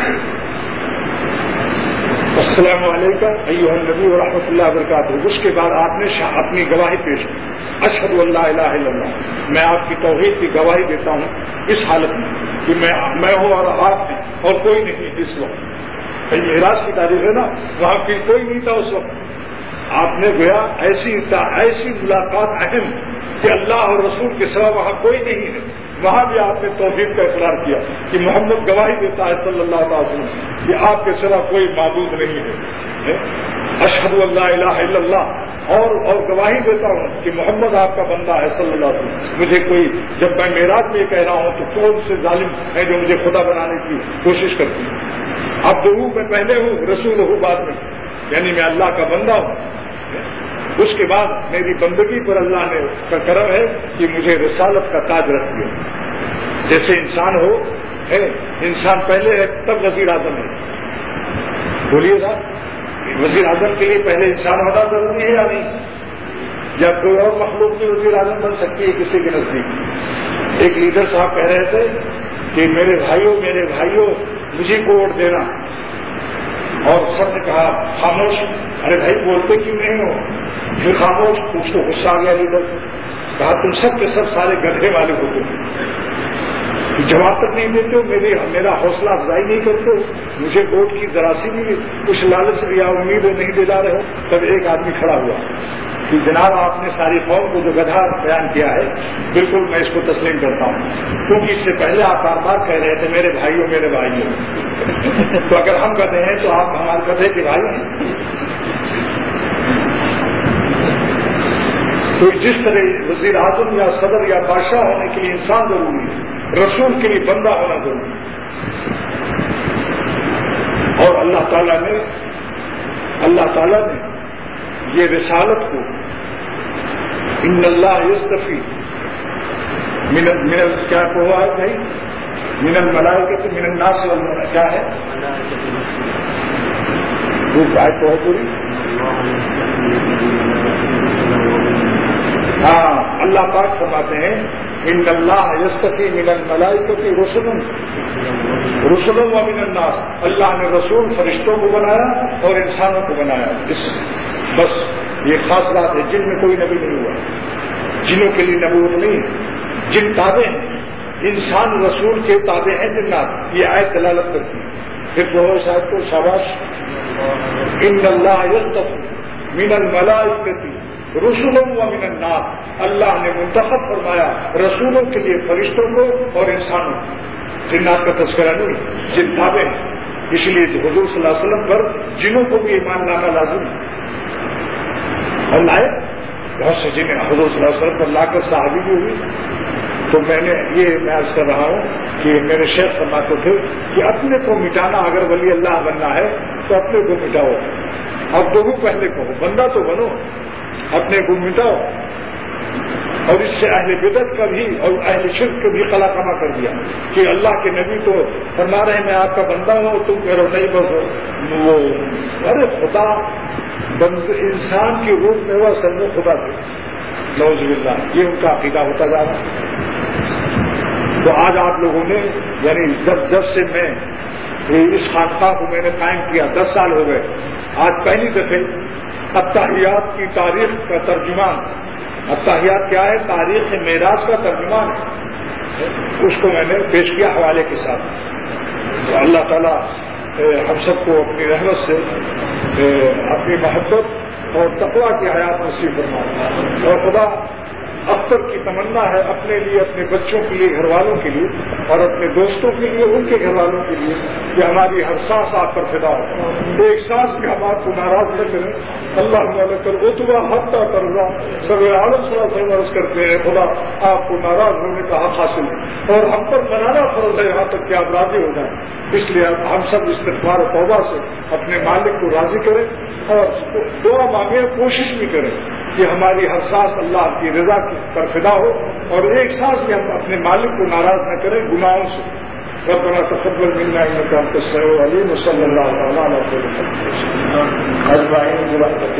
السلام علیکم ایھا النبی ورحمۃ اللہ وبرکاتہ، اس کے بعد آپ نے اپنی گواہی پیش کی، اشہد ان لا الہ الا اللہ، میں آپ کی توحید کی گواہی دیتا ہوں اس حالت میں کہ میں میں ہوں اور آپ ہیں اور کوئی نہیں اس وقت۔ معراج کی تاریخ ہے نا، وہاں کی کوئی نہیں تھا اس وقت، آپ نے گویا ایسی ایسی ملاقات اہم کہ اللہ اور رسول کے سوا وہاں کوئی نہیں ہے، وہاں بھی آپ نے توحید کا اقرار کیا کہ محمد گواہی دیتا ہے صلی اللہ علیہ وسلم کہ آپ کے سوا کوئی معبود نہیں ہے، اشہد ان لا الہ الا اللہ، اور اور گواہی دیتا ہوں کہ محمد آپ کا بندہ ہے صلی اللہ علیہ وسلم۔ مجھے کوئی جب میں معراج میں یہ کہہ رہا ہوں تو کون سے ظالم ہے جو مجھے خدا بنانے کی کوشش کرتی ہے؟ اب جو ہوں میں پہلے ہوں، رسول ہوں بعد میں، یعنی میں اللہ کا بندہ ہوں۔ اس کے بعد میری بندگی پر اللہ نے کا کرم ہے کہ مجھے رسالت کا تاج رکھ دیا۔ جیسے انسان ہو ہے، انسان پہلے ہے تب وزیر اعظم ہے، بولیے گا وزیر اعظم کے لیے پہلے انسان ہونا ضروری ہے یا نہیں؟ یا کوئی اور مخلوق کی وزیر اعظم بن سکتی ہے کسی کے نزدیک؟ ایک لیڈر صاحب کہہ رہے تھے کہ میرے بھائیوں میرے بھائیوں مجھے کو ووٹ دینا، اور سب نے کہا خاموش، ارے بھائی بولتے کیوں نہیں ہو؟ پھر خاموش، اس کو غصہ آ گیا لیڈر، کہا تم سب کے سب سارے گدھے والے ہو تم، جواب تک نہیں دیتے ہو، میری میرا حوصلہ افزائی نہیں کرتے ہو، مجھے ووٹ کی ذرا سی بھی کچھ لالچ یا امید نہیں دلا رہے ہو۔ تب ایک آدمی کھڑا ہوا کہ جناب آپ نے ساری قوم کو جو گدھا بیان کیا ہے بالکل میں اس کو تسلیم کرتا ہوں، کیونکہ اس سے پہلے آپ بار بار کہہ رہے تھے میرے بھائیوں میرے بھائیوں، تو اگر ہم گدھے ہیں تو آپ ہمارے گدھے کے بھائی ہیں۔ تو جس طرح وزیر اعظم یا صدر یا بادشاہ ہونے کے لیے انسان ضروری ہے، رسول کے لیے بندہ ہونا ضروری ہے۔ اور اللہ تعالیٰ نے اللہ تعالیٰ نے یہ رسالت کو ان اللہ یستفی من من کیا کہا ہے بھائی، من الملائکۃ من الناس والملائکۃ، کیا ہے وہ بات تو ہے پوری؟ ہاں، اللہ پاک فرماتے ہیں ان اللہ یستفی من الملائکۃ رسلا رسلا ومن الناس، اللہ نے رسول فرشتوں کو بنایا اور انسانوں کو بنایا، اس بس یہ خاص بات ہے۔ جن میں کوئی نبی نہیں ہوا، جنوں کے لیے نبوت نہیں ہے، جن تابع ہیں، انسان رسول کے تابع ہیں جنات، یہ آیت دلالت کرتی ہے۔ پھر بہت شاید کو شاباش، ان اللہ یستفی من الملائکۃ رسلا ومن الناس، اللہ نے منتخب فرمایا رسولوں کے لیے فرشتوں کو اور انسانوں کو، جنات کا تذکرہ نہیں، جن تابع ہیں۔ اس لیے حضور صلی اللہ علیہ وسلم پر جنوں کو بھی ایمان لانا لازم ہے، اور لائے بہت سے جنہیں حضور صلی اللہ علیہ وسلم پر لا کر صحابی بھی ہوئی۔ تو میں نے یہ میں عرض کر رہا ہوں کہ میرے شیخ فرماتے تھے کہ اپنے کو مٹانا اگر ولی اللہ بننا ہے تو اپنے کو مٹاؤ، اب دو پہلے کہو، بندہ تو بنو، اپنے کو مٹاؤ۔ اور اس سے اہل بدعت کا بھی اور اہل شرک کا بھی قلع کما کر دیا کہ اللہ کے نبی تو فرما رہے ہیں میں آپ کا بندہ ہوں اور تم کہہ رہے ہو نہیں بس وہ، ارے خدا بند انسان کی روح میں وہ اصل میں خدا تھے، نعوذ باللہ، یہ ان کا عقیدہ ہوتا جا رہا ہے۔ تو آج آپ لوگوں نے یعنی جب جب سے میں اس خانقاہ کو میں نے قائم کیا دس سال ہو گئے، آج پہلی دفعہ التحیات کی تاریخ کا ترجمان، التحیات کیا ہے؟ تاریخ معراج کا ترجمان ہے، اس کو میں نے پیش کیا حوالے کے ساتھ۔ تو اللہ تعالیٰ ہم سب کو اپنی رحمت سے اپنی محبت اور تقویٰ کی حیات نصیب فرمائے، اور خدا اختر کی تمنا ہے اپنے لیے، اپنے بچوں کے لیے، گھر والوں کے لیے اور اپنے دوستوں کے لیے، ان کے گھر والوں کے لیے کہ ہماری ہر سانس آپ پر فدا ہو، ایک سانس بھی ہم آپ کو ناراض نہ کریں۔ اللہ کر اتبا حتیٰ ترضا، سب عالم صلی اللہ علیہ وسلم عرض کرتے ہیں خدا آپ کو ناراض ہونے کا حق حاصل ہے اور ہم پر منانا فرض ہے یہاں تک کہ آپ راضی ہو جائیں۔ اس لیے ہم سب استغفار و توبہ سے اپنے مالک کو راضی کریں اور دعا مانگیں، کوشش بھی کریں کہ ہماری ہر سانس اللہ کی رضا کی پر فدا ہو اور ایک سانس بھی ہم اپنے مالک کو ناراض نہ کریں گناہوں سے۔ ربنا تقبل منا انك انت السميع العليم وصلى الله على محمد وعلى اله وصحبه اجمعين۔